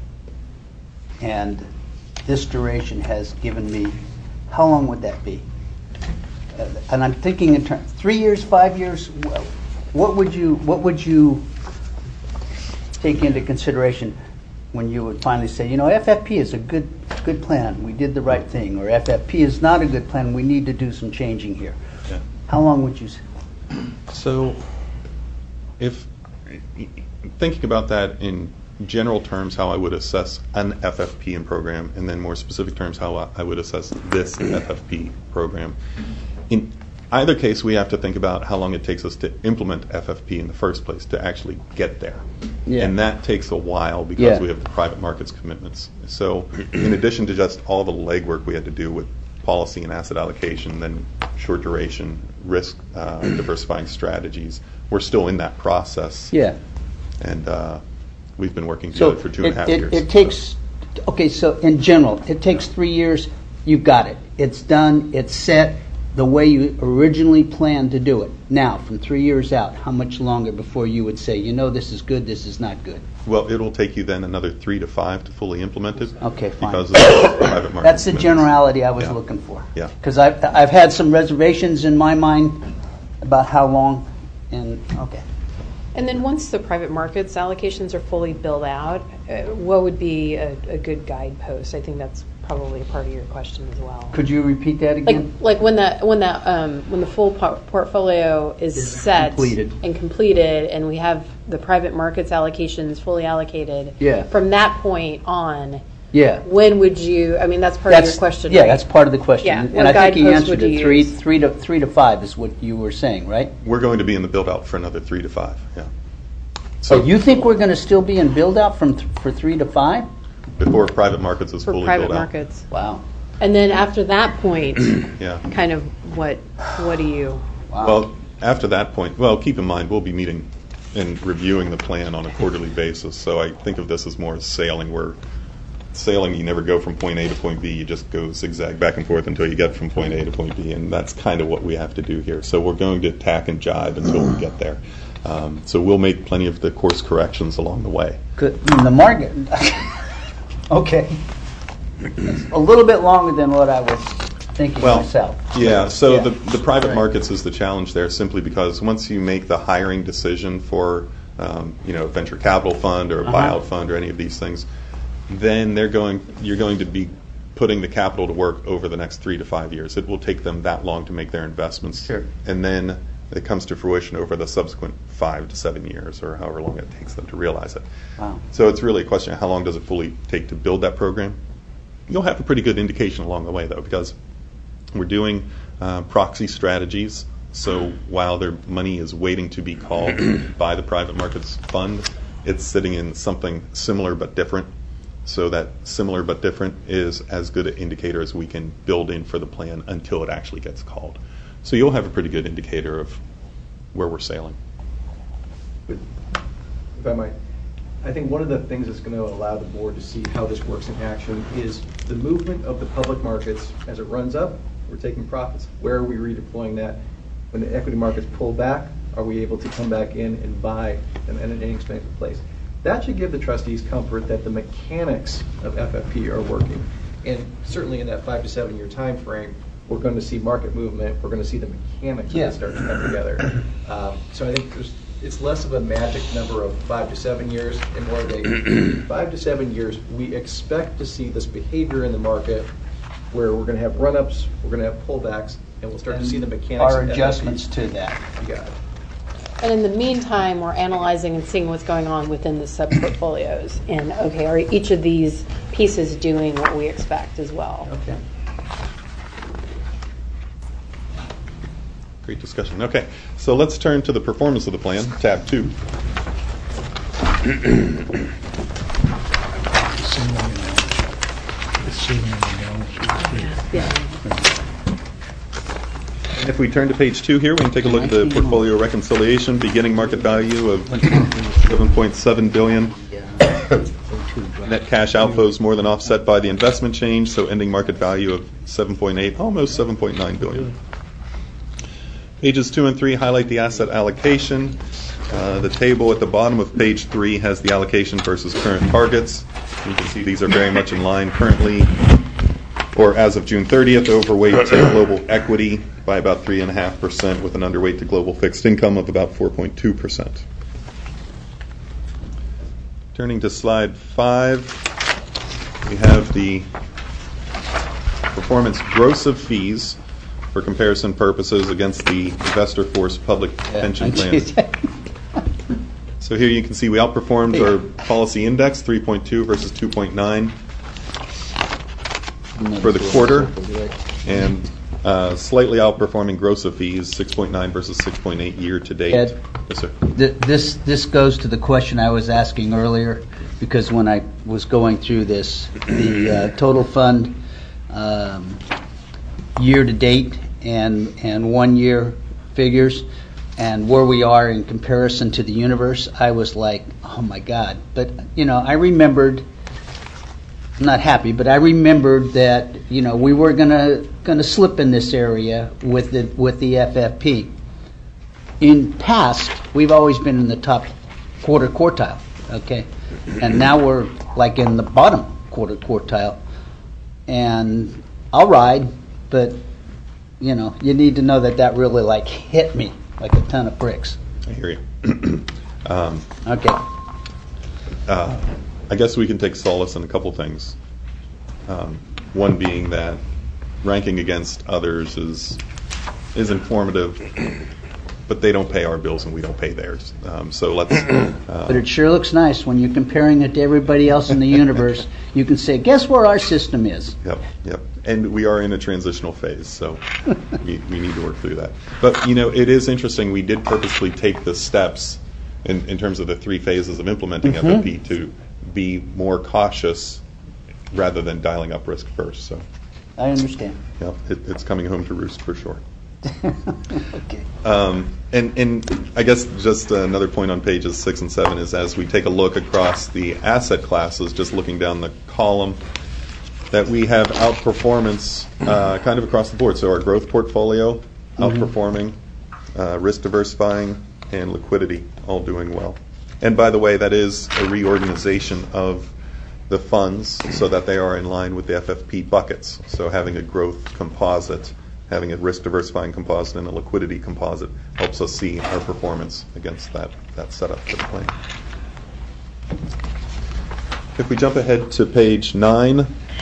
and this duration has given me, how long would that be? And I'm thinking in terms, 3 years, 5 years, what would you take into consideration when you would finally say, FFP is a good plan, we did the right thing, or FFP is not a good plan, we need to do some changing here? Yeah. How long would you say? So, if thinking about that in general terms, how I would assess an FFP program, and then more specific terms, how I would assess this FFP program. In either case, we have to think about how long it takes us to implement FFP in the first place, to actually get there. Yeah. And that takes a while because we have the private markets commitments. So in addition to just all the legwork we had to do with policy and asset allocation, then short duration, risk diversifying strategies, we're still in that process. Yeah. And we've been working together for 2.5 years. It takes, so in general, it takes 3 years, you've got it. It's done, it's set, the way you originally planned to do it. Now, from 3 years out, how much longer before you would say, this is good, this is not good? Well, it'll take you then another 3 to 5 to fully implement it. Okay, fine. Because of the private market. That's the generality I was looking for. Yeah. Because I've had some reservations in my mind about how long, and okay. And then once the private markets allocations are fully built out, what would be a good guidepost? I think that's probably a part of your question as well. Could you repeat that again? Like when the full portfolio is set and completed, and we have the private markets allocations fully allocated. Yeah. From that point on. Yeah. When would you? I mean, that's part of your question. Yeah, right? That's part of the question. Yeah. And I think he answered it. Three to five is what you were saying, right? We're going to be in the build out for another 3 to 5. Yeah. So you think we're going to still be in build-out for 3 to 5? before private markets is For fully private built out. markets. Wow. And then after that point, Yeah. kind of what do you? Wow. Well, after that point, well, keep in mind, we'll be meeting and reviewing the plan on a quarterly basis. So I think of this as more as sailing, where sailing, you never go from point A to point B. You just go zigzag back and forth until you get from point A to point B. And that's kind of what we have to do here. So we're going to tack and jive until we get there. So we'll make plenty of the course corrections along the way. Good. The market. Okay. It's a little bit longer than what I was thinking myself. Yeah, so Yeah. the private markets is the challenge there, simply because once you make the hiring decision for a venture capital fund or a buyout fund or any of these things, then you're going to be putting the capital to work over the next 3 to 5 years. It will take them that long to make their investments. Sure. And then it comes to fruition over the subsequent 5 to 7 years, or however long it takes them to realize it. Wow. So it's really a question of how long does it fully take to build that program. You'll have a pretty good indication along the way, though, because we're doing proxy strategies. So while their money is waiting to be called by the private markets fund, it's sitting in something similar but different. So that similar but different is as good an indicator as we can build in for the plan until it actually gets called. So you'll have a pretty good indicator of where we're sailing. If I might, I think one of the things that's going to allow the board to see how this works in action is the movement of the public markets. As it runs up, we're taking profits. Where are we redeploying that? When the equity markets pull back, are we able to come back in and buy them at an inexpensive place? That should give the trustees comfort that the mechanics of FFP are working. And certainly in that 5 to 7 year time frame, we're going to see market movement. We're going to see the mechanics of it start to come together. So I think it's less of a magic number of 5 to 7 years and more of a 5 to 7 years. We expect to see this behavior in the market where we're going to have run-ups, we're going to have pullbacks, and we'll start to see the mechanics. Our adjustments to that. You got it. And in the meantime, we're analyzing and seeing what's going on within the sub-portfolios. And, okay, are each of these pieces doing what we expect as well? Okay. Great discussion. Okay, so let's turn to the performance of the plan, tab 2. And if we turn to page 2 here, we can take a look at the portfolio reconciliation. Beginning market value of $7.7 billion. Net cash outflows more than offset by the investment change, so ending market value of 7.8, almost 7.9 billion. Pages 2 and 3 highlight the asset allocation. The table at the bottom of page 3 has the allocation versus current targets. You can see these are very much in line currently, or as of June 30th, overweight to global equity by about 3.5%, with an underweight to global fixed income of about 4.2%. Turning to slide 5, we have the performance gross of fees for comparison purposes against the Investor Force public pension plans. So here you can see we outperformed our policy index, 3.2 versus 2.9 for the quarter, and slightly outperforming gross of fees, 6.9 versus 6.8 year to date. Ed, yes, sir. This goes to the question I was asking earlier, because when I was going through this, the total fund year to date and 1 year figures, and where we are in comparison to the universe, I was like, oh my God. But, I remembered, I'm not happy, but I remembered that, we were gonna slip in this area with the FFP. In past, we've always been in the top quartile, okay? And now we're like in the bottom quartile. And I'll ride, but, you need to know that really hit me like a ton of bricks. I hear you. Okay. I guess we can take solace in a couple things. One being that ranking against others is informative, but they don't pay our bills and we don't pay theirs. So let's. But it sure looks nice when you're comparing it to everybody else in the universe. You can say, guess where our system is? Yep. And we are in a transitional phase, so we need to work through that. But, it is interesting. We did purposely take the steps in terms of the 3 phases of implementing FFP, to be more cautious rather than dialing up risk first. So I understand. yeah, it's coming home to roost for sure. Okay. And I guess just another point on pages 6 and 7 is, as we take a look across the asset classes, just looking down the column, that we have outperformance kind of across the board. So our growth portfolio outperforming, risk diversifying, and liquidity all doing well. And by the way, that is a reorganization of the funds so that they are in line with the FFP buckets. So having a growth composite, having a risk diversifying composite, and a liquidity composite helps us see our performance against that setup for the plan. If we jump ahead to page 9,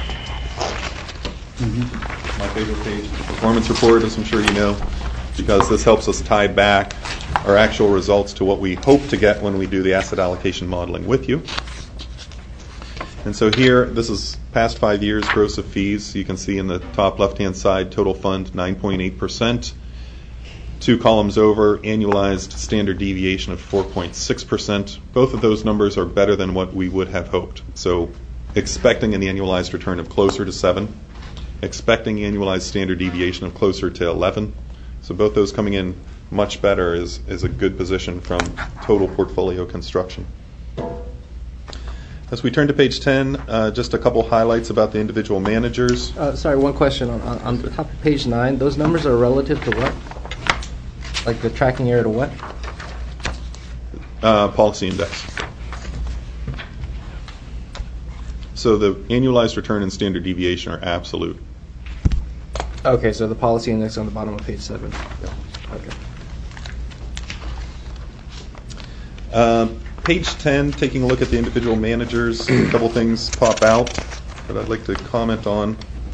my favorite page, the performance report, as I'm sure you know, because this helps us tie back our actual results to what we hope to get when we do the asset allocation modeling with you. And so here, this is past 5 years gross of fees. You can see in the top left-hand side, total fund 9.8%. 2 columns over, annualized standard deviation of 4.6%. Both of those numbers are better than what we would have hoped. So expecting an annualized return of closer to 7, expecting annualized standard deviation of closer to 11. So both those coming in much better is a good position from total portfolio construction. As we turn to page 10, just a couple highlights about the individual managers. Sorry, one question. On the top of page 9, those numbers are relative to what? Like the tracking error to what? Policy index. So the annualized return and standard deviation are absolute. Okay, so the policy index on the bottom of page 7. Yeah. Okay. Page 10, taking a look at the individual managers, a couple things pop out that I'd like to comment on.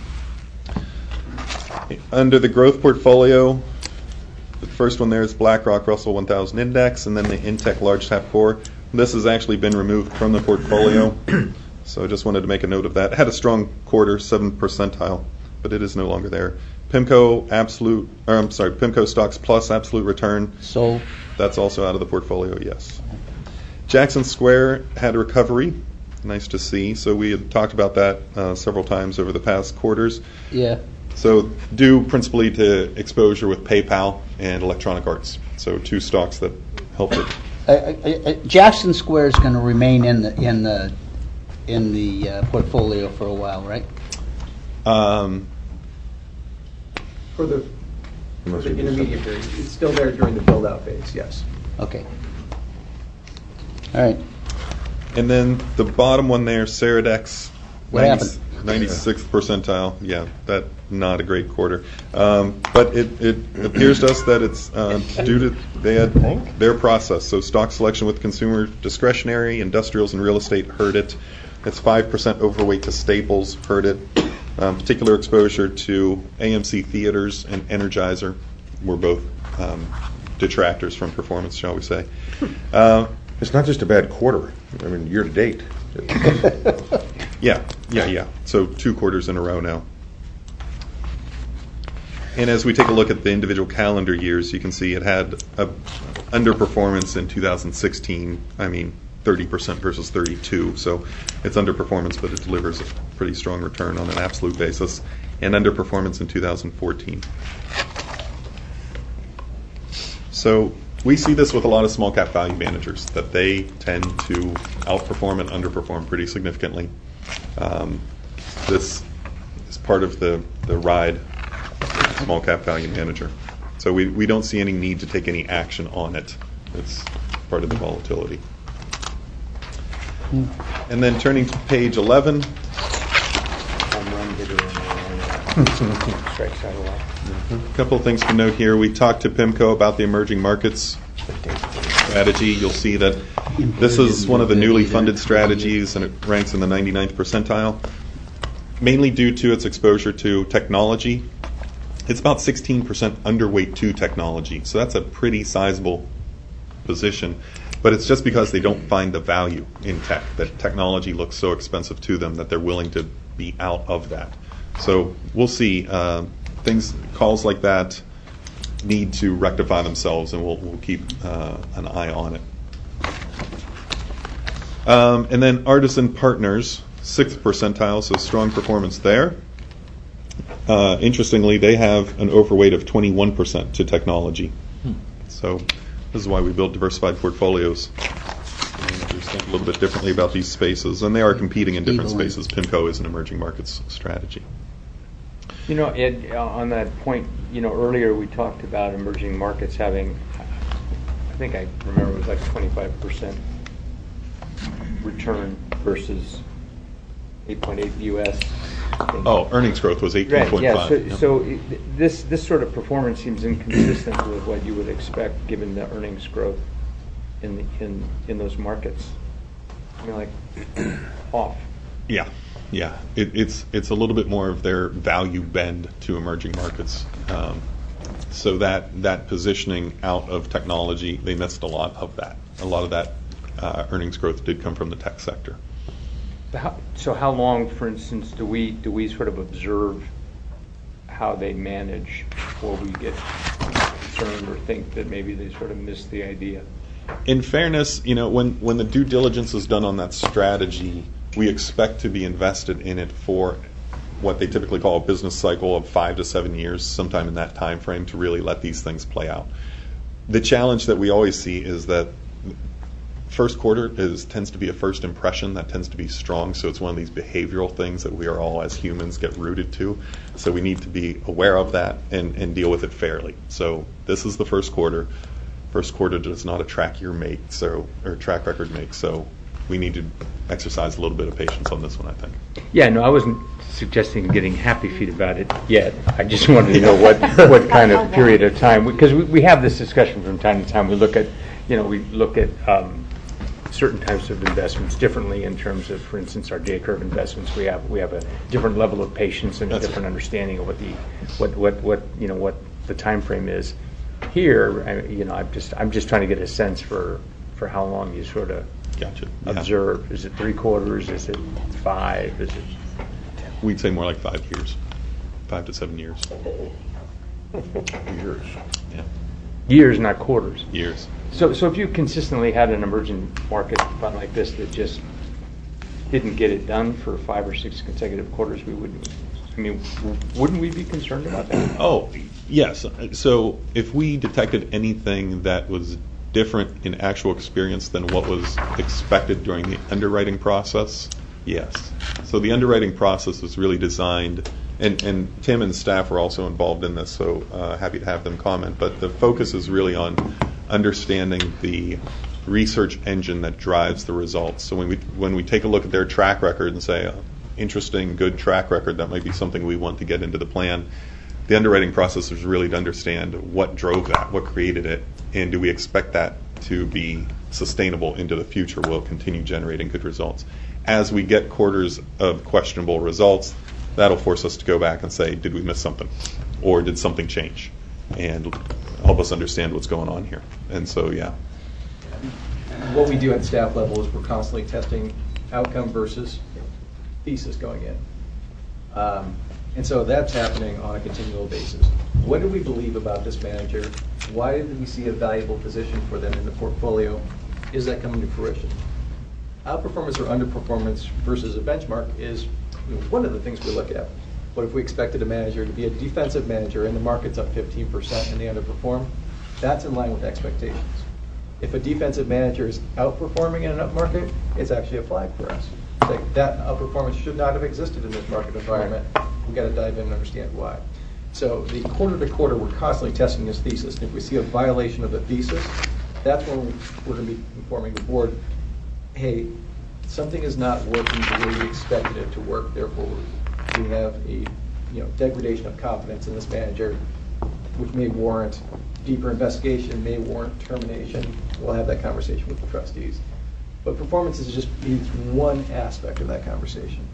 Under the growth portfolio, the first one there is BlackRock Russell 1000 Index, and then the Intech Large Cap Core. This has actually been removed from the portfolio, so I just wanted to make a note of that. It had a strong quarter, 7th percentile, but it is no longer there. PIMCO PIMCO Stocks Plus Absolute Return. So that's also out of the portfolio, yes. Jackson Square had a recovery. Nice to see. So we had talked about that several times over the past quarters. Yeah. So due principally to exposure with PayPal and Electronic Arts. So 2 stocks that helped it. Jackson Square is going to remain in the portfolio for a while, right? For the intermediate period, it's still there during the build-out phase. Yes. Okay. All right. And then the bottom one there, Ceradex. What happened? 96th percentile. Yeah, that not a great quarter. But it appears to us that it's due to they had their process. So stock selection with consumer discretionary, industrials, and real estate hurt it. It's 5% overweight to staples, hurt it. Particular exposure to AMC Theaters and Energizer were both detractors from performance, shall we say. It's not just a bad quarter. I mean, year to date. Yeah. So 2 quarters in a row now. And as we take a look at the individual calendar years, you can see it had a underperformance in 2016. I mean, 30% versus 32. So it's underperformance, but it delivers a pretty strong return on an absolute basis. And underperformance in 2014. So we see this with a lot of small cap value managers, that they tend to outperform and underperform pretty significantly. This is part of the ride small cap value manager. So we don't see any need to take any action on it. It's part of the volatility. And then turning to page 11. A couple of things to note here. We talked to PIMCO about the emerging markets strategy. You'll see that this is one of the newly funded strategies, and it ranks in the 99th percentile, mainly due to its exposure to technology. It's about 16% underweight to technology, so that's a pretty sizable position. But it's just because they don't find the value in tech, that technology looks so expensive to them that they're willing to be out of that. So we'll see. Calls like that need to rectify themselves, and we'll keep an eye on it. And then Artisan Partners, 6th percentile, so strong performance there. Interestingly, they have an overweight of 21% to technology. So this is why we build diversified portfolios. Managers think a little bit differently about these spaces, and they are competing in different spaces. PIMCO is an emerging markets strategy. You know, Ed, on that point, you know, earlier we talked about emerging markets having, I think I remember it was like 25% return versus 8.8 U.S. Oh, earnings growth was 18.5. Right, yeah. So this sort of performance seems inconsistent with what you would expect given the earnings growth in those markets. I mean, like off. Yeah. It's a little bit more of their value bend to emerging markets. So that positioning out of technology, they missed a lot of that. A lot of that earnings growth did come from the tech sector. So how long, for instance, do we sort of observe how they manage before we get concerned or think that maybe they sort of missed the idea? In fairness, you know, when the due diligence is done on that strategy, we expect to be invested in it for what they typically call a business cycle of 5 to 7 years, sometime in that time frame, to really let these things play out. The challenge that we always see is that first quarter tends to be a first impression that tends to be strong, so it's one of these behavioral things that we are all as humans get rooted to. So we need to be aware of that and deal with it fairly. So this is the first quarter. First quarter does not a track record make, so we need to exercise a little bit of patience on this one, I think. Yeah, no, I wasn't suggesting getting happy feet about it yet. I just wanted to know what kind of period of time, because we have this discussion from time to time. We look at certain types of investments differently in terms of, for instance, our J-curve investments. We have a different level of patience and a different understanding of what the time frame is. Here, I'm just trying to get a sense for how long you sort of observe. Is it 3 quarters? Is it 5? Is it? We'd say more like 5 years, 5 to 7 years. Years. Yeah. Years, not quarters. Years. So if you consistently had an emerging market fund like this that just didn't get it done for 5 or 6 consecutive quarters, wouldn't we be concerned about that? Oh, yes. So if we detected anything that was different in actual experience than what was expected during the underwriting process, yes. So the underwriting process was really designed, and Tim and staff were also involved in this, so happy to have them comment, but the focus is really on understanding the research engine that drives the results. So when we take a look at their track record and say, interesting, good track record, that might be something we want to get into the plan, the underwriting process is really to understand what drove that, what created it, and do we expect that to be sustainable into the future? Will it continue generating good results? As we get quarters of questionable results, that'll force us to go back and say, did we miss something? Or did something change? And help us understand what's going on here. And so, yeah. What we do at the staff level is we're constantly testing outcome versus thesis going in. And so that's happening on a continual basis. What do we believe about this manager? Why did we see a valuable position for them in the portfolio? Is that coming to fruition? Outperformance or underperformance versus a benchmark is one of the things we look at. What if we expected a manager to be a defensive manager and the market's up 15% and they underperform? That's in line with expectations. If a defensive manager is outperforming in an up market, it's actually a flag for us. Like, that outperformance should not have existed in this market environment. We've got to dive in and understand why. So the quarter to quarter, we're constantly testing this thesis. And if we see a violation of the thesis, that's when we're going to be informing the board, hey, something is not working the way we expected it to work. Therefore, we have a degradation of confidence in this manager, which may warrant deeper investigation, may warrant termination. We'll have that conversation with the trustees. But performance is just one aspect of that conversation.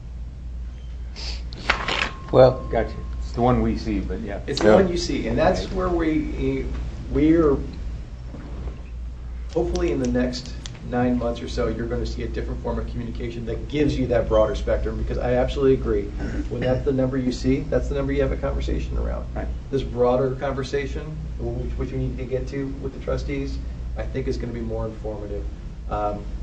Well, gotcha. It's the one we see, but yeah. It's the one you see, and that's where we're hopefully in the next 9 months or so, you're going to see a different form of communication that gives you that broader spectrum, because I absolutely agree. When that's the number you see, that's the number you have a conversation around. Right. This broader conversation, which we need to get to with the trustees, I think is going to be more informative.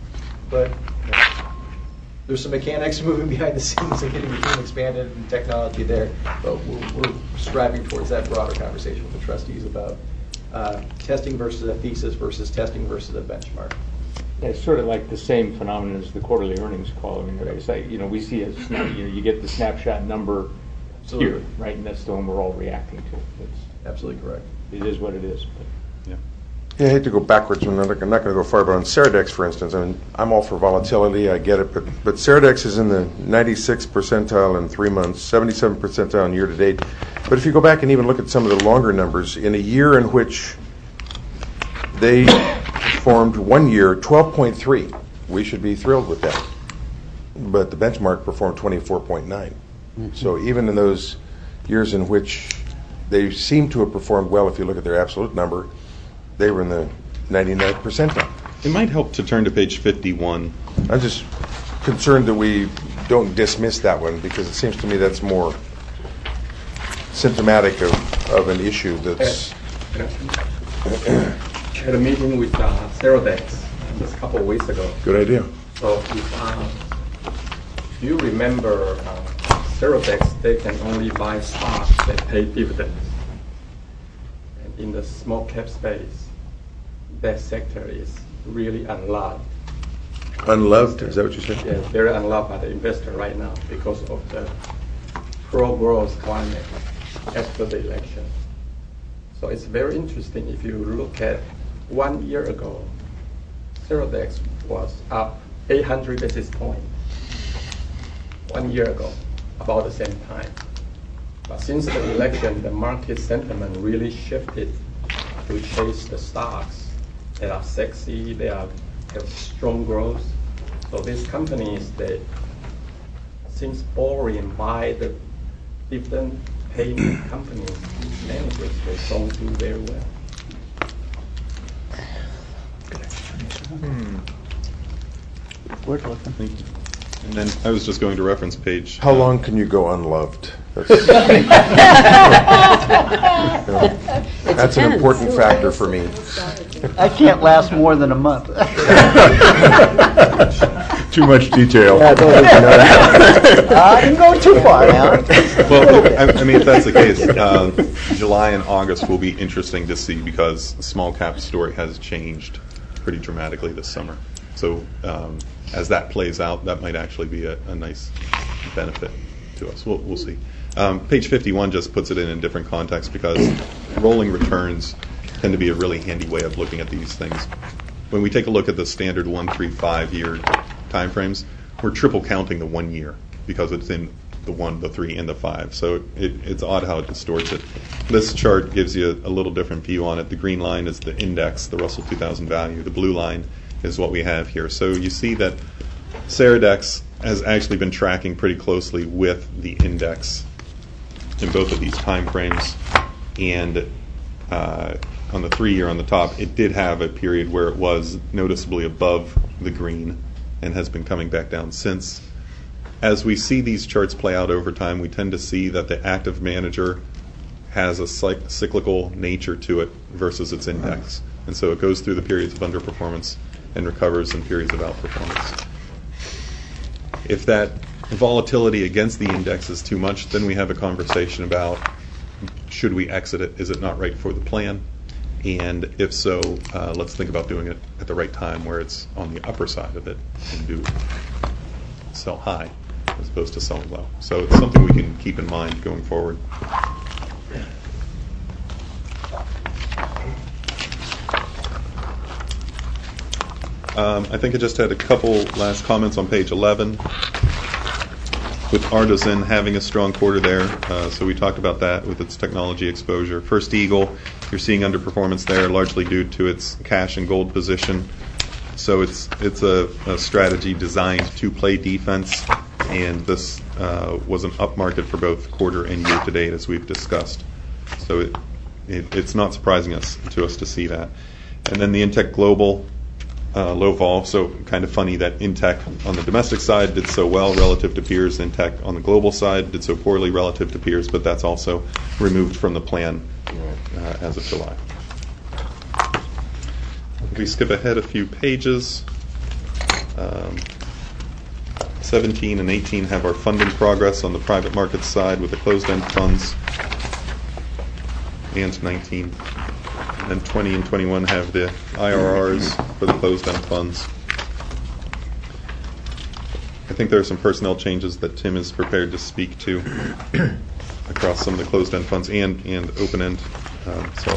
but there's some mechanics moving behind the scenes and getting the team expanded and technology there. But we're striving towards that broader conversation with the trustees about testing versus a thesis versus testing versus a benchmark. Yeah, it's sort of like the same phenomenon as the quarterly earnings call. I mean, it's like, we see you get the snapshot number Absolutely. here, right, and that's the one we're all reacting to. It's absolutely correct. It is what it is. But. Yeah, I hate to go backwards. I'm not going to go far, but on Ceradex, for instance, I mean, I'm all for volatility. I get it, but Ceradex is in the 96th percentile in 3 months, 77th percentile in year to date. But if you go back and even look at some of the longer numbers, in a year in which they performed 1 year 12.3, we should be thrilled with that. But the benchmark performed 24.9. Mm-hmm. So even in those years in which they seem to have performed well, if you look at their absolute number, they were in the 99th percentile. It might help to turn to page 51. I'm just concerned that we don't dismiss that one, because it seems to me that's more symptomatic of an issue that's... Had a meeting with Ceradex just a couple of weeks ago. Good idea. So if you remember, Ceradex, they can only buy stocks that pay dividends. And in the small cap space, that sector is really unloved. Unloved? Is that what you said? Yeah, very unloved by the investor right now because of the pro-growth climate after the election. So it's very interesting. If you look at 1 year ago, Ceradex was up 800 basis points. 1 year ago, about the same time. But since the election, the market sentiment really shifted to chase the stocks that are sexy, they have strong growth. So these companies, they seems boring by the dividend paying companies, managers, they don't do very well. And then I was just going to reference page. How long can you go unloved? That's an important factor for me. I can't last more than a month. Too much detail. Yeah, don't even know that. I didn't go too far now. Well, I mean, if that's the case, July and August will be interesting to see, because the small cap story has changed pretty dramatically this summer. So as that plays out, that might actually be a nice benefit to us. We'll see. Page 51 just puts it in a different context, because rolling returns tend to be a really handy way of looking at these things. When we take a look at the standard 1, 3, 5 year time frames, we're triple counting the 1 year because it's in the 1, the 3, and the 5. So it's odd how it distorts it. This chart gives you a little different view on it. The green line is the index, the Russell 2000 value. The blue line is what we have here. So you see that Ceradex has actually been tracking pretty closely with the index in both of these time frames. And on the 3 year on the top, it did have a period where it was noticeably above the green and has been coming back down since. As we see these charts play out over time, we tend to see that the active manager has a cyclical nature to it versus its index. And so it goes through the periods of underperformance and recovers in periods of outperformance. If that volatility against the index is too much, then we have a conversation about, should we exit it? Is it not right for the plan? And if so, let's think about doing it at the right time, where it's on the upper side of it, and do sell high as opposed to selling low. So it's something we can keep in mind going forward. I think I just had a couple last comments on page 11. With Artisan having a strong quarter there, so we talked about that with its technology exposure. First Eagle, you're seeing underperformance there, largely due to its cash and gold position. So it's a strategy designed to play defense, and this was an up market for both quarter and year to date, as we've discussed. So it's not surprising to us to see that. And then the Intech Global, low vol, so kind of funny that Intech on the domestic side did so well relative to peers. Intech on the global side did so poorly relative to peers, but that's also removed from the plan as of July. If we skip ahead a few pages, 17 and 18 have our funding progress on the private market side with the closed-end funds, and 19. And then 20 and 21 have the IRRs for the closed-end funds. I think there are some personnel changes that Tim is prepared to speak to across some of the closed-end funds and open-end. So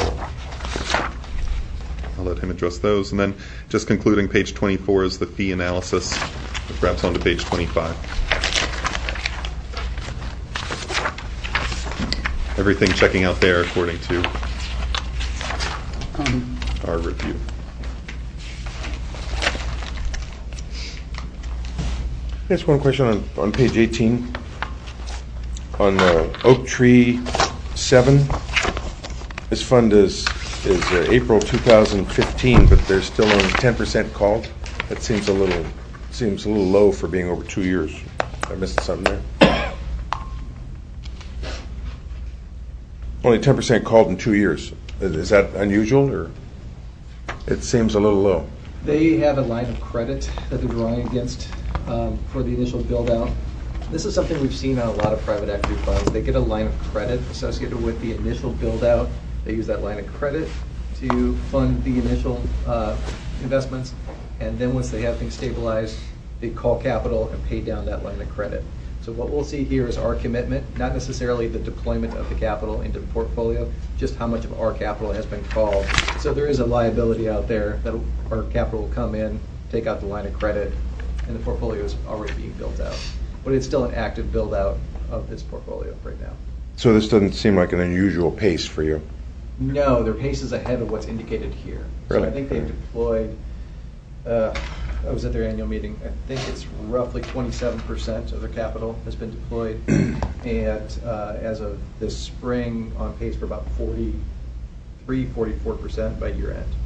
I'll let him address those. And then just concluding, page 24 is the fee analysis, which wraps onto page 25. Everything checking out there according to our review. Just one question on page 18. On Oak Tree 7, this fund is April 2015, but they're still only 10% called. That seems a little low for being over 2 years. I missed something there. Only 10% called in 2 years. Is that unusual, or it seems a little low? They have a line of credit that they're drawing against for the initial build-out. This is something we've seen on a lot of private equity funds. They get a line of credit associated with the initial build-out. They use that line of credit to fund the initial investments, and then once they have things stabilized, they call capital and pay down that line of credit. So what we'll see here is our commitment, not necessarily the deployment of the capital into the portfolio, just how much of our capital has been called. So there is a liability out there that our capital will come in, take out the line of credit, and the portfolio is already being built out. But it's still an active build-out of this portfolio right now. So this doesn't seem like an unusual pace for you? No, their pace is ahead of what's indicated here. Really? So I think they've deployed, I was at their annual meeting, I think it's roughly 27% of their capital has been deployed. And as of this spring, on pace for about 44% by year end.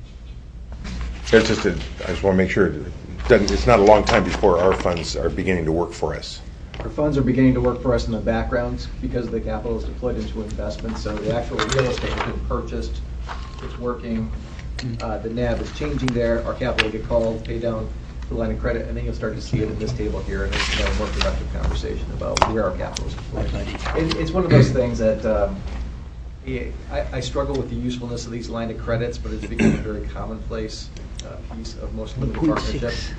I just want to make sure it's not a long time before our funds are beginning to work for us. Our funds are beginning to work for us in the background because the capital is deployed into investments. So the actual real estate has been purchased, it's working, the NAV is changing there, our capital will get called, pay down the line of credit, and then you'll start to see it in this table here, and it's a more productive conversation about where our capital is deployed. It's one of those things that I struggle with the usefulness of these line of credits, but it's become a very commonplace piece of most limited partnerships.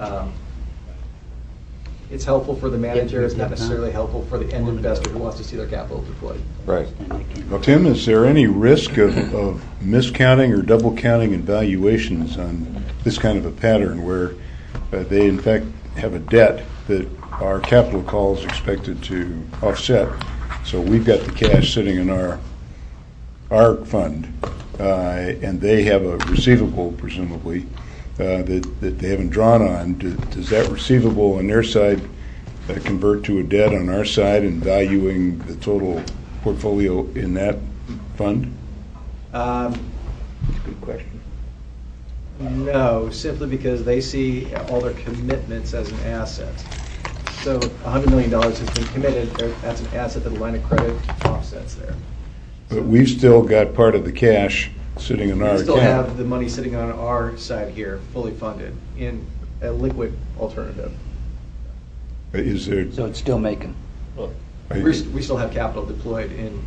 It's helpful for the manager. It's not necessarily helpful for the end investor who wants to see their capital deployed. Right. Tim, is there any risk of miscounting or double counting in valuations on this kind of a pattern where they in fact have a debt that our capital call is expected to offset? So we've got the cash sitting in our fund, and they have a receivable, presumably, that they haven't drawn on. Does that receivable on their side convert to a debt on our side in valuing the total portfolio in that fund? That's a good question. No, simply because they see all their commitments as an asset. So $100 million has been committed. That's an asset that the line of credit offsets there. But we've still got part of the cash sitting in our account. We still have the money sitting on our side here, fully funded, in a liquid alternative. Is there? So it's still making. We still have capital deployed in,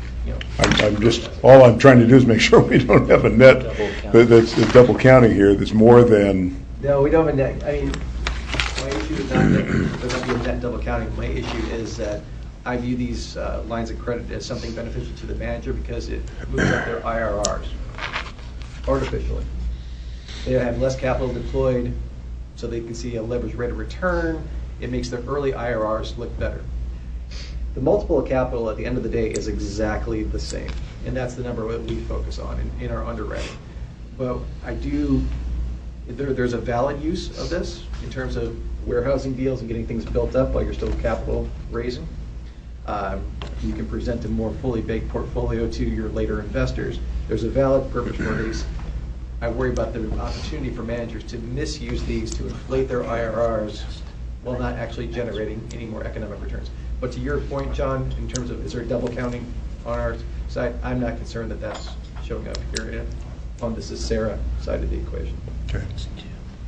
all I'm trying to do is make sure we don't have a net that's double counting here that's more than. No, we don't have a net. I mean, my issue is not that there's not be a net double counting. My issue is that I view these lines of credit as something beneficial to the manager because it moves up their IRRs artificially. They have less capital deployed, so they can see a leverage rate of return. It makes their early IRRs look better. The multiple of capital at the end of the day is exactly the same, and that's the number that we focus on in our underwriting. But there's a valid use of this in terms of warehousing deals and getting things built up while you're still capital raising. You can present a more fully baked portfolio to your later investors. There's a valid purpose for these. I worry about the opportunity for managers to misuse these to inflate their IRRs while not actually generating any more economic returns. But to your point, John, in terms of is there double counting on our side, I'm not concerned that that's showing up here on the Cicera side of the equation. Okay.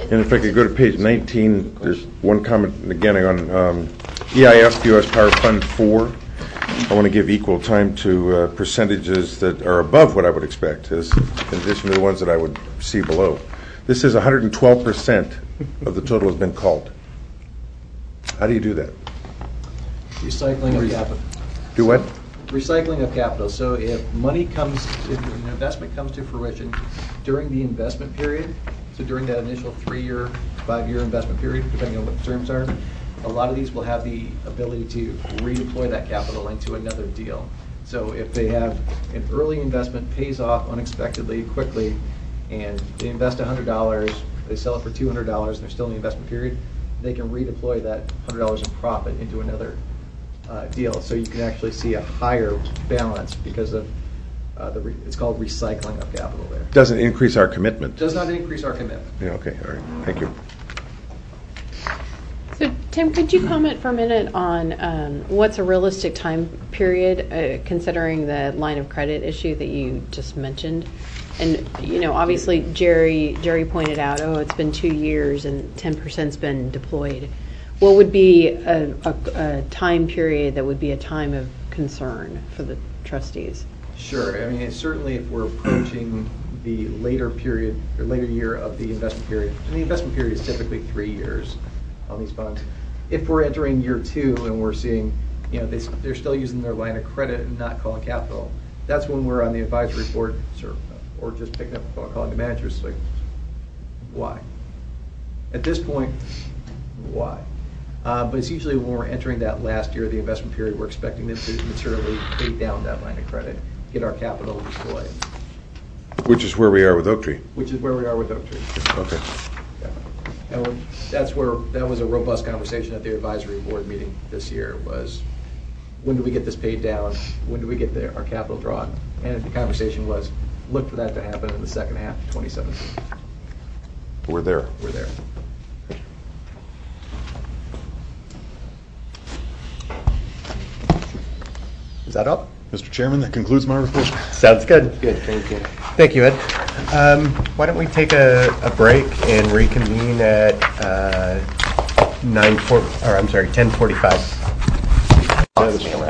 And if I could go to page 19, there's one comment again on EIF US Power Fund 4. I want to give equal time to percentages that are above what I would expect, as in addition to the ones that I would see below. This is 112% of the total has been called. How do you do that? Recycling of capital. Do what? Recycling of capital. So if money comes, if an investment comes to fruition during the investment period, so during that initial 3-year, 5-year investment period, depending on what the terms are, a lot of these will have the ability to redeploy that capital into another deal. So if they have an early investment pays off unexpectedly, quickly, and they invest $100, they sell it for $200, and they're still in the investment period, they can redeploy that $100 in profit into another deal. So you can actually see a higher balance because of it's called recycling of capital there. Doesn't increase our commitment. Does not increase our commitment. Yeah, okay, all right, thank you. So, Tim, could you comment for a minute on what's a realistic time period, considering the line of credit issue that you just mentioned? And, obviously, Jerry pointed out, it's been 2 years and 10%'s been deployed. What would be a time period that would be a time of concern for the trustees? Sure. I mean, certainly if we're approaching the later period or later year of the investment period, and the investment period is typically 3 years on these funds. If we're entering year 2 and we're seeing, they're still using their line of credit and not calling capital, that's when we're on the advisory board or just picking up the phone, calling the managers, like, why? At this point, why? But it's usually when we're entering that last year of the investment period, we're expecting them to materially pay down that line of credit, get our capital deployed. Which is where we are with Oaktree. Which is where we are with Oaktree. Okay. Yeah. And that was a robust conversation at the advisory board meeting this year, was when do we get this paid down? When do we get our capital drawn? And the conversation was, look for that to happen in the second half of 2017. We're there. We're there. Is that all? Mr. Chairman, that concludes my report. Sounds good. Good, thank you. Thank you, Ed. Why don't we take a break and reconvene at 10:45.